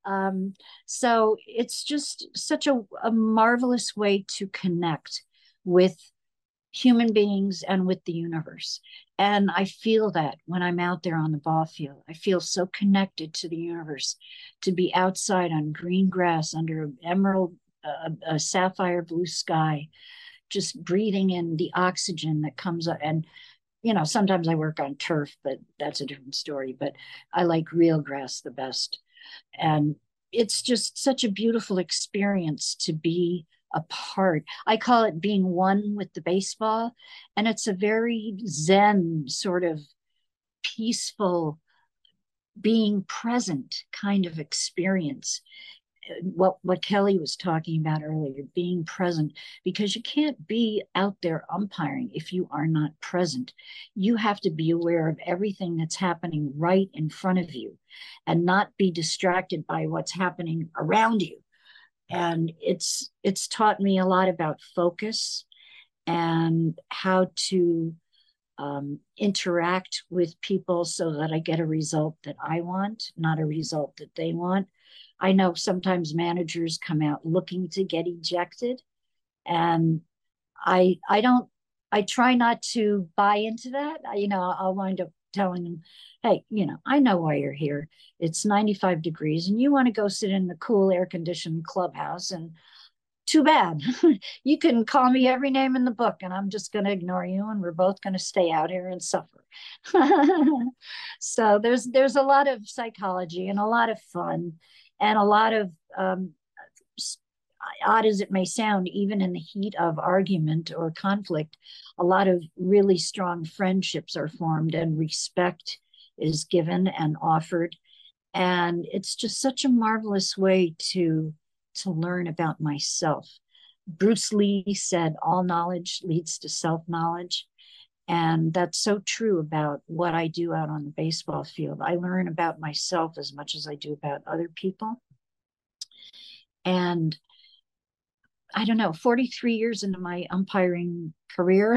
So it's just such a marvelous way to connect with human beings and with the universe. And I feel that when I'm out there on the ball field, I feel so connected to the universe, to be outside on green grass under an emerald, a sapphire blue sky, just breathing in the oxygen that comes up. And, you know, sometimes I work on turf, but that's a different story. But I like real grass the best. And it's just such a beautiful experience to be a part. I call it being one with the baseball. And it's a very Zen, sort of peaceful, being present kind of experience. What Kelly was talking about earlier, being present, because you can't be out there umpiring if you are not present. You have to be aware of everything that's happening right in front of you and not be distracted by what's happening around you. And it's taught me a lot about focus and how to interact with people so that I get a result that I want, not a result that they want. I know sometimes managers come out looking to get ejected, and I try not to buy into that. I'll wind up telling them, hey, I know why you're here. It's 95 degrees and you want to go sit in the cool air conditioned clubhouse, and too bad. You can call me every name in the book and I'm just going to ignore you, and we're both going to stay out here and suffer. So there's a lot of psychology and a lot of fun and a lot of, odd as it may sound, even in the heat of argument or conflict, a lot of really strong friendships are formed and respect is given and offered. And it's just such a marvelous way to learn about myself. Bruce Lee said, all knowledge leads to self-knowledge. And that's so true about what I do out on the baseball field. I learn about myself as much as I do about other people. And I don't know, 43 years into my umpiring career,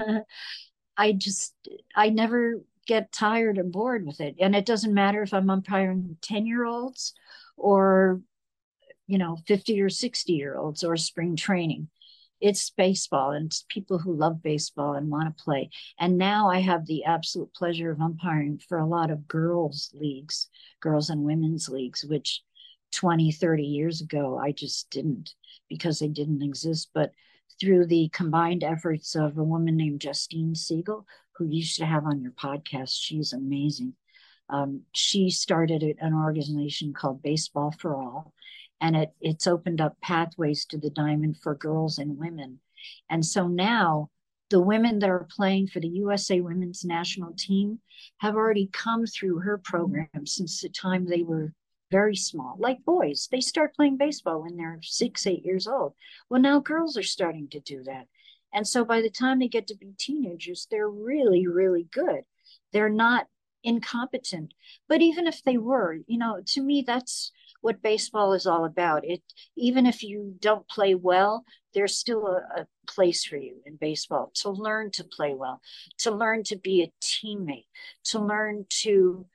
I never get tired or bored with it. And it doesn't matter if I'm umpiring 10-year-olds or 50 or 60-year-olds or spring training. It's baseball, and it's people who love baseball and want to play. And now I have the absolute pleasure of umpiring for a lot of girls' leagues, girls and women's leagues, which 20, 30 years ago, I just didn't, because they didn't exist. But through the combined efforts of a woman named Justine Siegel, who you should have on your podcast, she's amazing. She started an organization called Baseball for All, and it's opened up pathways to the diamond for girls and women. And so now the women that are playing for the USA Women's National Team have already come through her program since the time they were very small. Like boys, they start playing baseball when they're 6, 8 years old. Well, now girls are starting to do that. And so by the time they get to be teenagers, they're really, really good. They're not incompetent. But even if they were, to me, that's what baseball is all about. Even if you don't play well, there's still a place for you in baseball to learn to play well, to learn to be a teammate, to learn to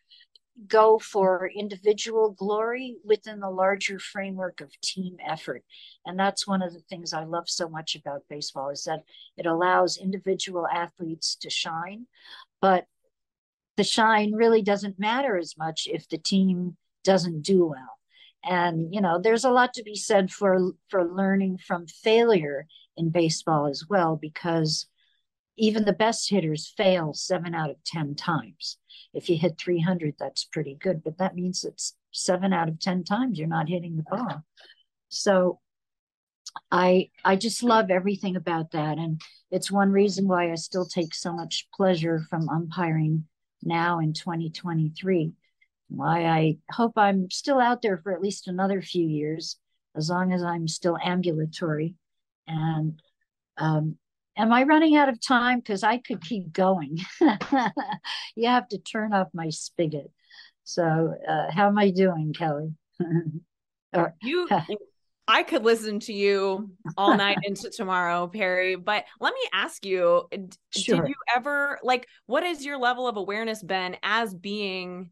go for individual glory within the larger framework of team effort. And that's one of the things I love so much about baseball, is that it allows individual athletes to shine, but the shine really doesn't matter as much if the team doesn't do well. And, there's a lot to be said for learning from failure in baseball as well, because even the best hitters fail 7 out of 10 times. If you hit 300, that's pretty good, but that means it's 7 out of 10 times you're not hitting the ball. So I just love everything about that. And it's one reason why I still take so much pleasure from umpiring now in 2023. Why I hope I'm still out there for at least another few years, as long as I'm still ambulatory. And am I running out of time? Because I could keep going. You have to turn off my spigot. So how am I doing, Kelly? I could listen to you all night into tomorrow, Perry, but let me ask you, Sure. Did you ever, what is your level of awareness been as being,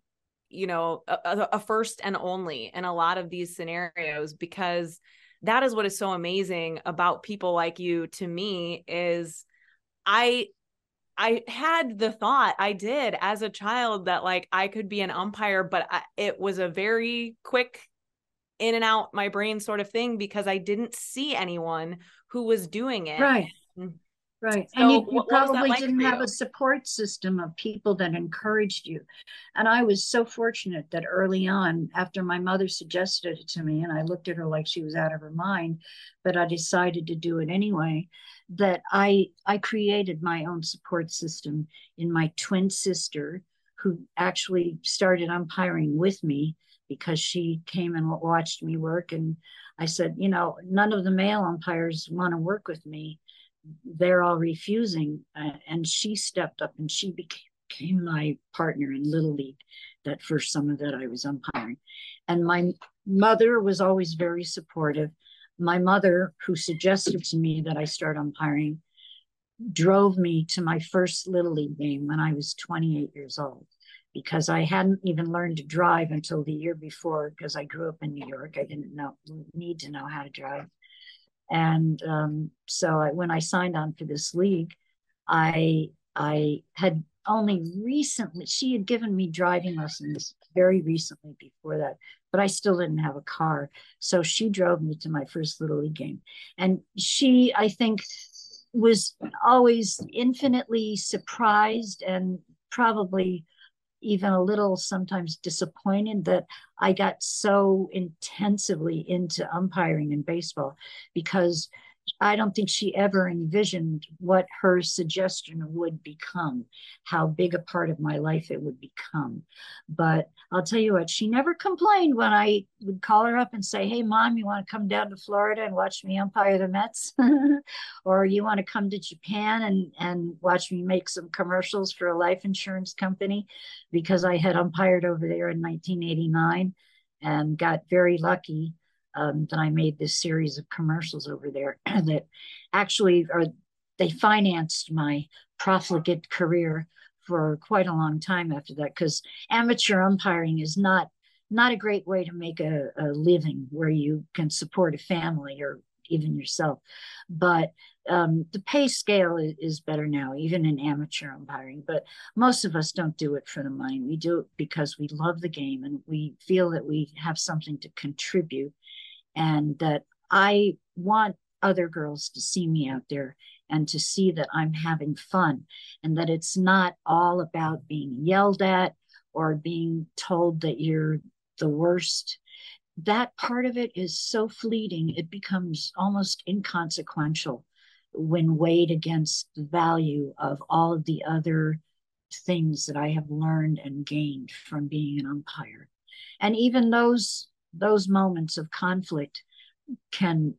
a first and only in a lot of these scenarios? Because that is what is so amazing about people like you to me, is I had the thought, I did as a child, that I could be an umpire, but it was a very quick in and out my brain sort of thing, because I didn't see anyone who was doing it. Right. Right. So And you probably like didn't have a support system of people that encouraged you. And I was so fortunate that early on, after my mother suggested it to me, and I looked at her like she was out of her mind, but I decided to do it anyway, that I created my own support system in my twin sister, who actually started umpiring with me because she came and watched me work. And I said, none of the male umpires want to work with me. They're all refusing. And she stepped up and she became my partner in Little League that first summer that I was umpiring. And my mother was always very supportive. My mother, who suggested to me that I start umpiring, drove me to my first Little League game when I was 28 years old, because I hadn't even learned to drive until the year before, because I grew up in New York. I didn't need to know how to drive. And so when I signed on for this league, I had only recently, she had given me driving lessons very recently before that, but I still didn't have a car. So she drove me to my first Little League game. And she, I think, was always infinitely surprised and probably even a little sometimes disappointed that I got so intensively into umpiring in baseball, because I don't think she ever envisioned what her suggestion would become, how big a part of my life it would become. But I'll tell you what, she never complained when I would call her up and say, hey, Mom, you want to come down to Florida and watch me umpire the Mets? Or you want to come to Japan and watch me make some commercials for a life insurance company? Because I had umpired over there in 1989 and got very lucky that I made this series of commercials over there that actually they financed my profligate career for quite a long time after that, because amateur umpiring is not a great way to make a living where you can support a family or even yourself. But the pay scale is better now, even in amateur umpiring. But most of us don't do it for the money. We do it because we love the game and we feel that we have something to contribute, and that I want other girls to see me out there and to see that I'm having fun, and that it's not all about being yelled at or being told that you're the worst. That part of it is so fleeting, it becomes almost inconsequential when weighed against the value of all of the other things that I have learned and gained from being an umpire. And even those moments of conflict can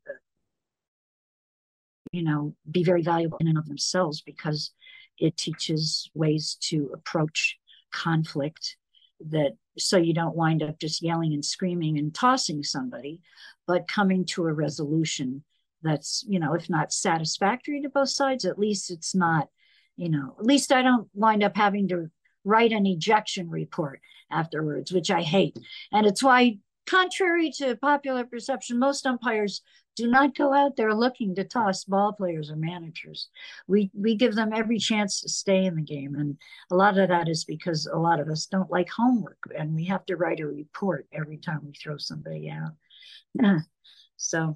be very valuable in and of themselves, because it teaches ways to approach conflict, that so you don't wind up just yelling and screaming and tossing somebody, but coming to a resolution that's, if not satisfactory to both sides, at least it's not, at least I don't wind up having to write an ejection report afterwards, which I hate. And it's why, contrary to popular perception, most umpires do not go out there looking to toss ball players or managers. We give them every chance to stay in the game. And a lot of that is because a lot of us don't like homework, and we have to write a report every time we throw somebody out. So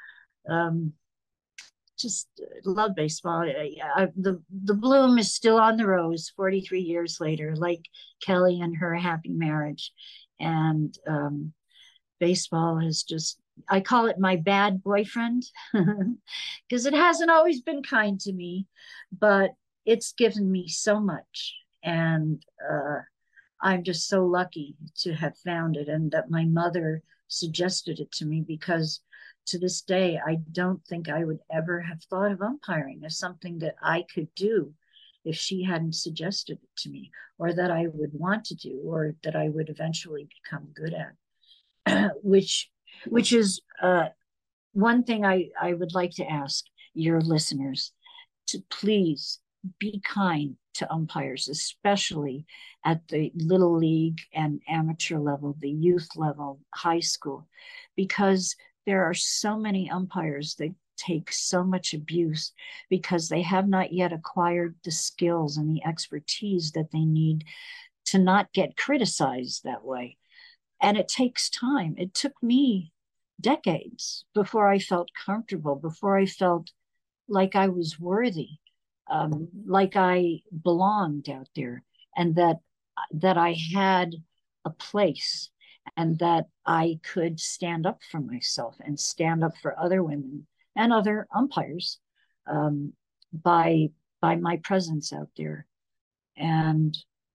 just love baseball. The bloom is still on the rose 43 years later, like Kelly and her happy marriage. And baseball is just, I call it my bad boyfriend because it hasn't always been kind to me, but it's given me so much. And I'm just so lucky to have found it, and that my mother suggested it to me, because to this day, I don't think I would ever have thought of umpiring as something that I could do if she hadn't suggested it to me, or that I would want to do, or that I would eventually become good at. which is one thing I would like to ask your listeners to please be kind to umpires, especially at the little league and amateur level, the youth level, high school, because there are so many umpires that take so much abuse because they have not yet acquired the skills and the expertise that they need to not get criticized that way. And it takes time. It took me decades before I felt comfortable, before I felt like I was worthy, like I belonged out there, and that I had a place, and that I could stand up for myself and stand up for other women and other umpires by my presence out there. And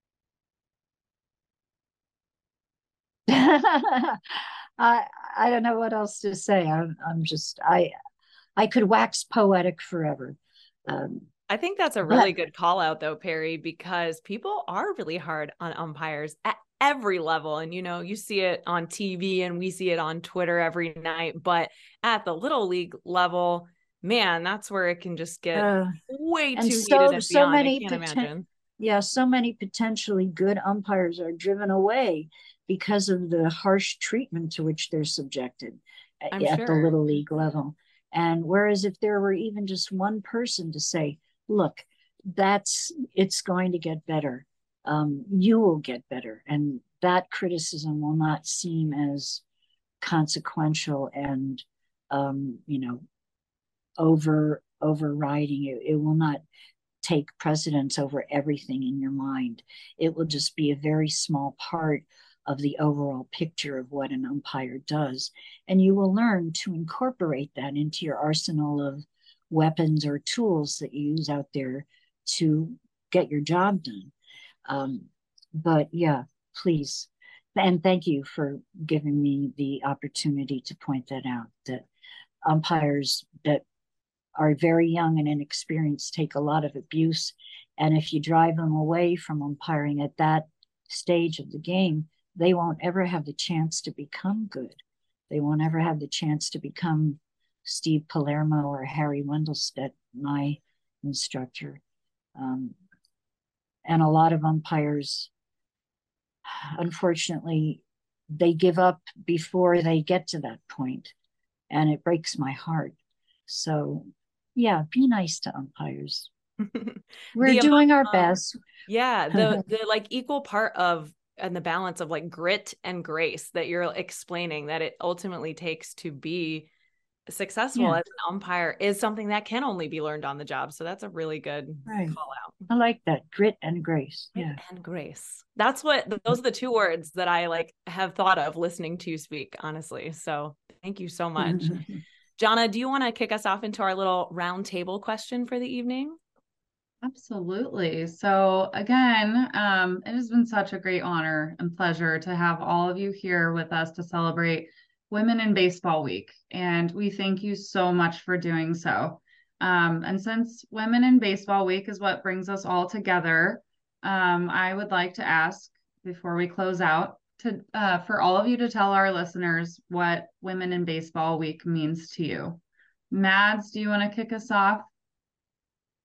I don't know what else to say. I'm just I could wax poetic forever. I think that's a really good call out though, Perry, because people are really hard on umpires at every level. And, you see it on TV and we see it on Twitter every night, but at the little league level, man, that's where it can just get way too heated and beyond. I can't imagine. Yeah, so many potentially good umpires are driven away because of the harsh treatment to which they're subjected at the little league level. And whereas if there were even just one person to say, look, it's going to get better. You will get better. And that criticism will not seem as consequential and, overriding. It will not take precedence over everything in your mind. It will just be a very small part of the overall picture of what an umpire does. And you will learn to incorporate that into your arsenal of weapons or tools that you use out there to get your job done. But yeah, please. And thank you for giving me the opportunity to point that out, that umpires that are very young and inexperienced take a lot of abuse. And if you drive them away from umpiring at that stage of the game, they won't ever have the chance to become good. They won't ever have the chance to become Steve Palermo or Harry Wendelstedt, my instructor. And a lot of umpires, unfortunately, they give up before they get to that point, and it breaks my heart. So yeah, be nice to umpires. We're doing our best. Yeah, the like equal part of, and the balance of like grit and grace that you're explaining that it ultimately takes to be successful as an umpire is something that can only be learned on the job. So that's a really good call out. I like that, grit and grace. Grit and grace. Those are the two words that I have thought of listening to you speak, honestly. So thank you so much. Jonna, do you want to kick us off into our little round table question for the evening? Absolutely. So again, it has been such a great honor and pleasure to have all of you here with us to celebrate Women in Baseball Week. And we thank you so much for doing so. And since Women in Baseball Week is what brings us all together, I would like to ask, before we close out, for all of you to tell our listeners what Women in Baseball Week means to you. Mads, do you want to kick us off?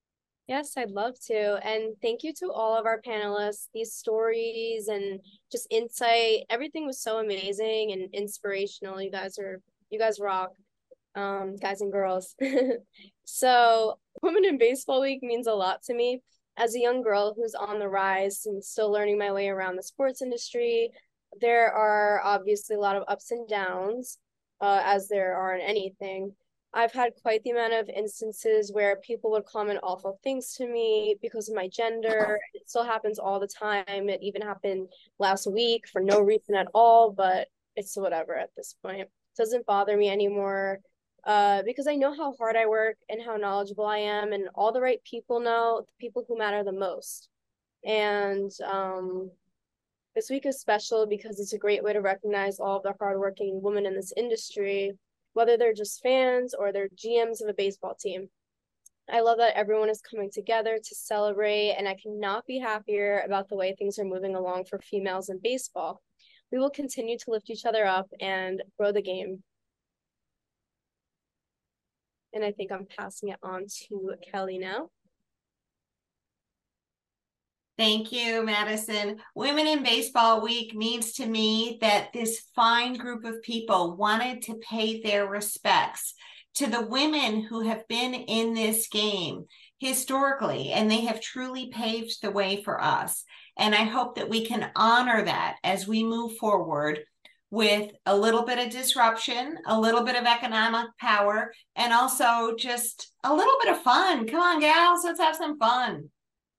Yes, I'd love to. And thank you to all of our panelists. These stories and just insight, everything was so amazing and inspirational. You guys rock, guys and girls. So, Women in Baseball Week means a lot to me. As a young girl who's on the rise and still learning my way around the sports industry, there are obviously a lot of ups and downs, as there are in anything. I've had quite the amount of instances where people would comment awful things to me because of my gender. It still happens all the time. It even happened last week for no reason at all, but it's whatever at this point. It doesn't bother me anymore, because I know how hard I work and how knowledgeable I am, and all the right people know the people who matter the most. And this week is special because it's a great way to recognize all of the hardworking women in this industry, whether they're just fans or they're GMs of a baseball team. I love that everyone is coming together to celebrate, and I cannot be happier about the way things are moving along for females in baseball. We will continue to lift each other up and grow the game. And I think I'm passing it on to Kelly now. Thank you, Madison. Women in Baseball Week means to me that this fine group of people wanted to pay their respects to the women who have been in this game historically, and they have truly paved the way for us. And I hope that we can honor that as we move forward with a little bit of disruption, a little bit of economic power, and also just a little bit of fun. Come on, gals, let's have some fun.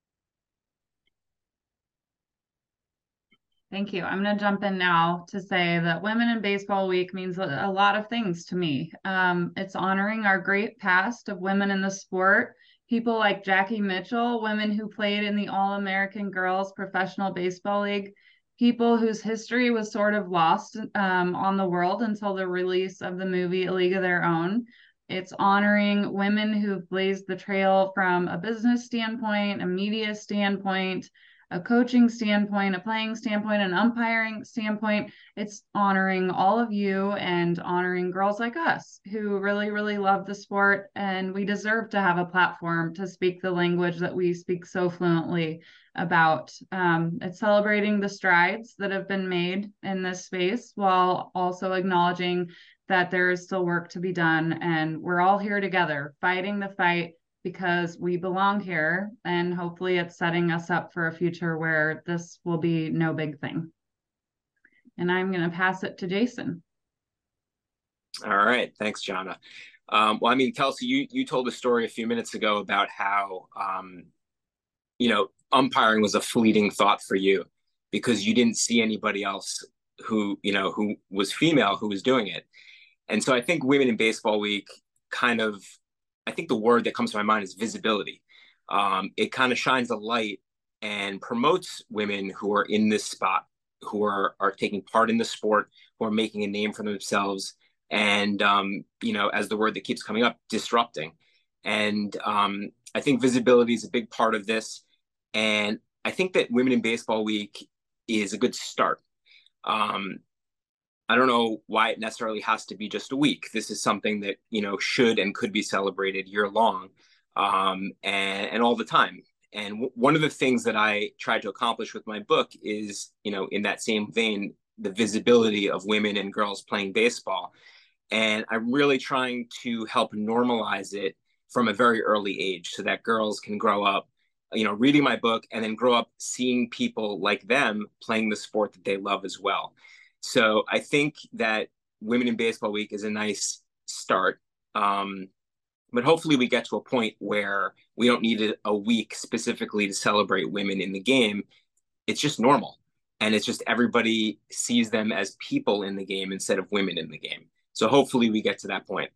Thank you. I'm going to jump in now to say that Women in Baseball Week means a lot of things to me. It's honoring our great past of women in the sport, people like Jackie Mitchell, women who played in the All-American Girls Professional Baseball League, people whose history was sort of lost on the world until the release of the movie A League of Their Own. It's honoring women who've blazed the trail from a business standpoint, a media standpoint, a coaching standpoint, a playing standpoint, an umpiring standpoint. It's honoring all of you and honoring girls like us who really, really love the sport, and we deserve to have a platform to speak the language that we speak so fluently about. It's celebrating the strides that have been made in this space while also acknowledging that there is still work to be done, and we're all here together fighting the fight because we belong here, and hopefully it's setting us up for a future where this will be no big thing. And I'm going to pass it to Jason. All right. Thanks, Jana. Well, I mean, Kelsey, you told a story a few minutes ago about how, umpiring was a fleeting thought for you because you didn't see anybody else who was female who was doing it. And so I think Women in Baseball Week I think the word that comes to my mind is visibility. It kind of shines a light and promotes women who are in this spot, who are taking part in the sport, who are making a name for themselves. And, as the word that keeps coming up, disrupting. And I think visibility is a big part of this. And I think that Women in Baseball Week is a good start. I don't know why it necessarily has to be just a week. This is something that, should and could be celebrated year long, and all the time. And one of the things that I tried to accomplish with my book is, in that same vein, the visibility of women and girls playing baseball. And I'm really trying to help normalize it from a very early age so that girls can grow up, reading my book and then grow up seeing people like them playing the sport that they love as well. So I think that Women in Baseball Week is a nice start. But hopefully we get to a point where we don't need a week specifically to celebrate women in the game. It's just normal. And it's just everybody sees them as people in the game instead of women in the game. So hopefully we get to that point.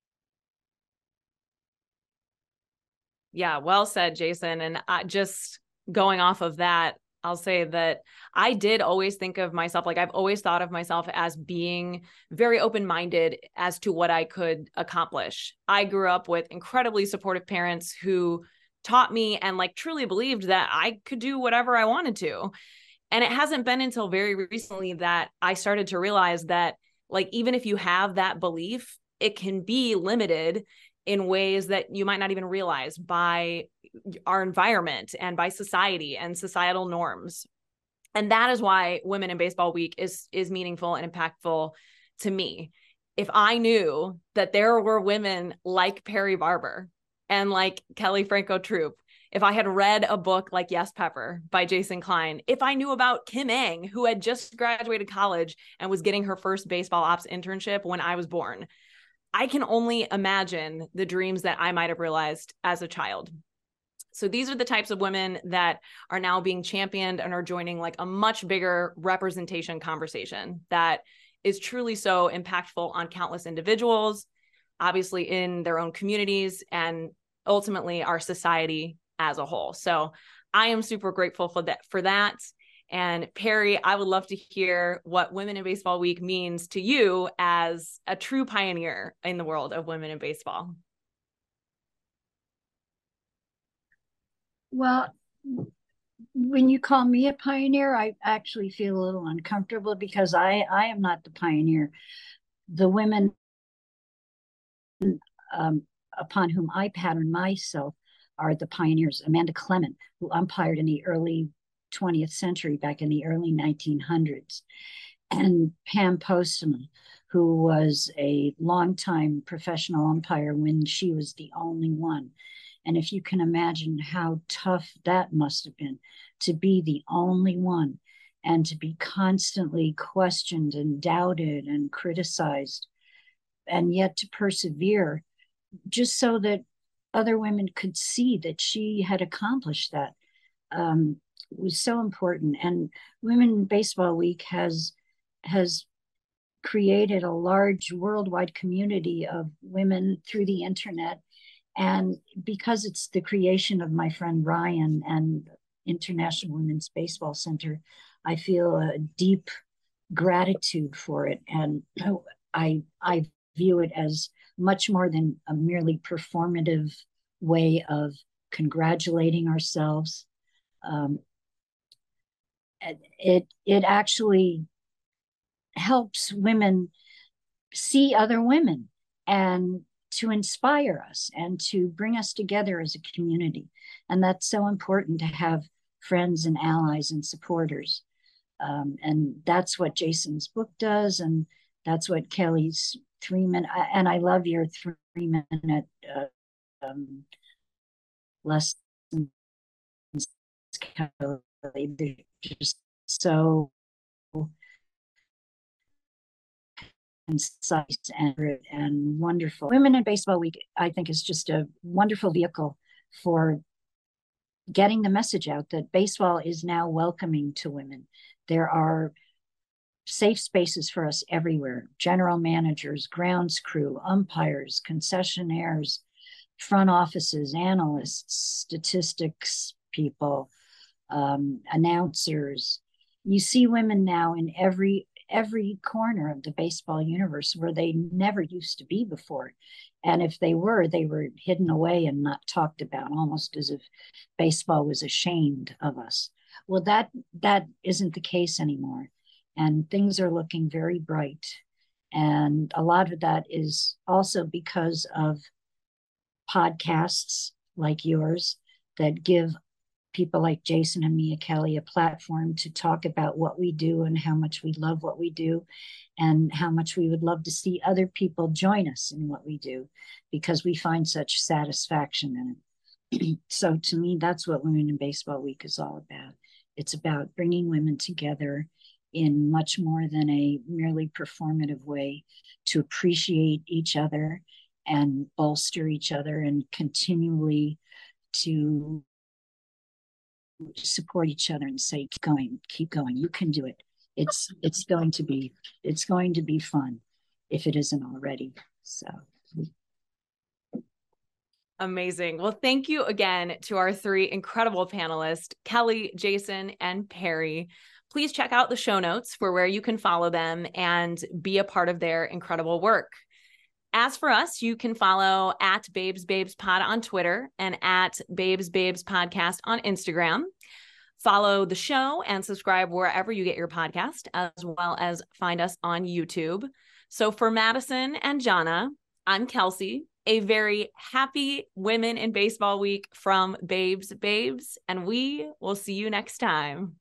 Yeah, well said, Jason. And just going off of that, I'll say that I did always think of myself, like I've always thought of myself as being very open-minded as to what I could accomplish. I grew up with incredibly supportive parents who taught me and truly believed that I could do whatever I wanted to. And it hasn't been until very recently that I started to realize that even if you have that belief, it can be limited in ways that you might not even realize by our environment and by society and societal norms. And that is why Women in Baseball Week is meaningful and impactful to me. If I knew that there were women like Perry Barber and like Kelly Franco Troop, if I had read a book like Yes Pepper by Jason Klein, if I knew about Kim Eng, who had just graduated college and was getting her first baseball ops internship when I was born, I can only imagine the dreams that I might have realized as a child. So these are the types of women that are now being championed and are joining like a much bigger representation conversation that is truly so impactful on countless individuals, obviously in their own communities, and ultimately our society as a whole. So I am super grateful for that. And Perry, I would love to hear what Women in Baseball Week means to you as a true pioneer in the world of women in baseball. Well, when you call me a pioneer, I actually feel a little uncomfortable because I am not the pioneer. The women upon whom I pattern myself are the pioneers. Amanda Clement, who umpired in the early 20th century, back in the early 1900s, and Pam Postman, who was a longtime professional umpire when she was the only one. And if you can imagine how tough that must have been to be the only one and to be constantly questioned and doubted and criticized, and yet to persevere just so that other women could see that she had accomplished that, was so important. And Women in Baseball Week has created a large worldwide community of women through the internet. And because it's the creation of my friend Ryan and International Women's Baseball Center, I feel a deep gratitude for it. And I view it as much more than a merely performative way of congratulating ourselves. It actually helps women see other women and to inspire us and to bring us together as a community. And that's so important, to have friends and allies and supporters. And that's what Jason's book does. And that's what Kelly's 3-minute, and I love your 3-minute lessons, Kelly. They're just so concise and wonderful. Women in Baseball Week, I think, is just a wonderful vehicle for getting the message out that baseball is now welcoming to women. There are safe spaces for us everywhere: general managers, grounds crew, umpires, concessionaires, front offices, analysts, statistics people, announcers. You see women now in every corner of the baseball universe where they never used to be before. And if they were hidden away and not talked about, almost as if baseball was ashamed of us. Well, that isn't the case anymore. And things are looking very bright. And a lot of that is also because of podcasts like yours that give people like Jason and Mia Kelly a platform to talk about what we do and how much we love what we do and how much we would love to see other people join us in what we do, because we find such satisfaction in it. So to me, that's what Women in Baseball Week is all about. It's about bringing women together in much more than a merely performative way to appreciate each other and bolster each other and continually to support each other and say, keep going, you can do it. It's going to be fun if it isn't already. So amazing. Well, thank you again to our 3 incredible panelists, Kelly, Jason, and Perry. Please check out the show notes for where you can follow them and be a part of their incredible work. As for us, you can follow at BabesBabesPod on Twitter and at BabesBabesPodcast on Instagram. Follow the show and subscribe wherever you get your podcast, as well as find us on YouTube. So for Madison and Jana, I'm Kelsey, a very happy Women in Baseball Week from Babes, and we will see you next time.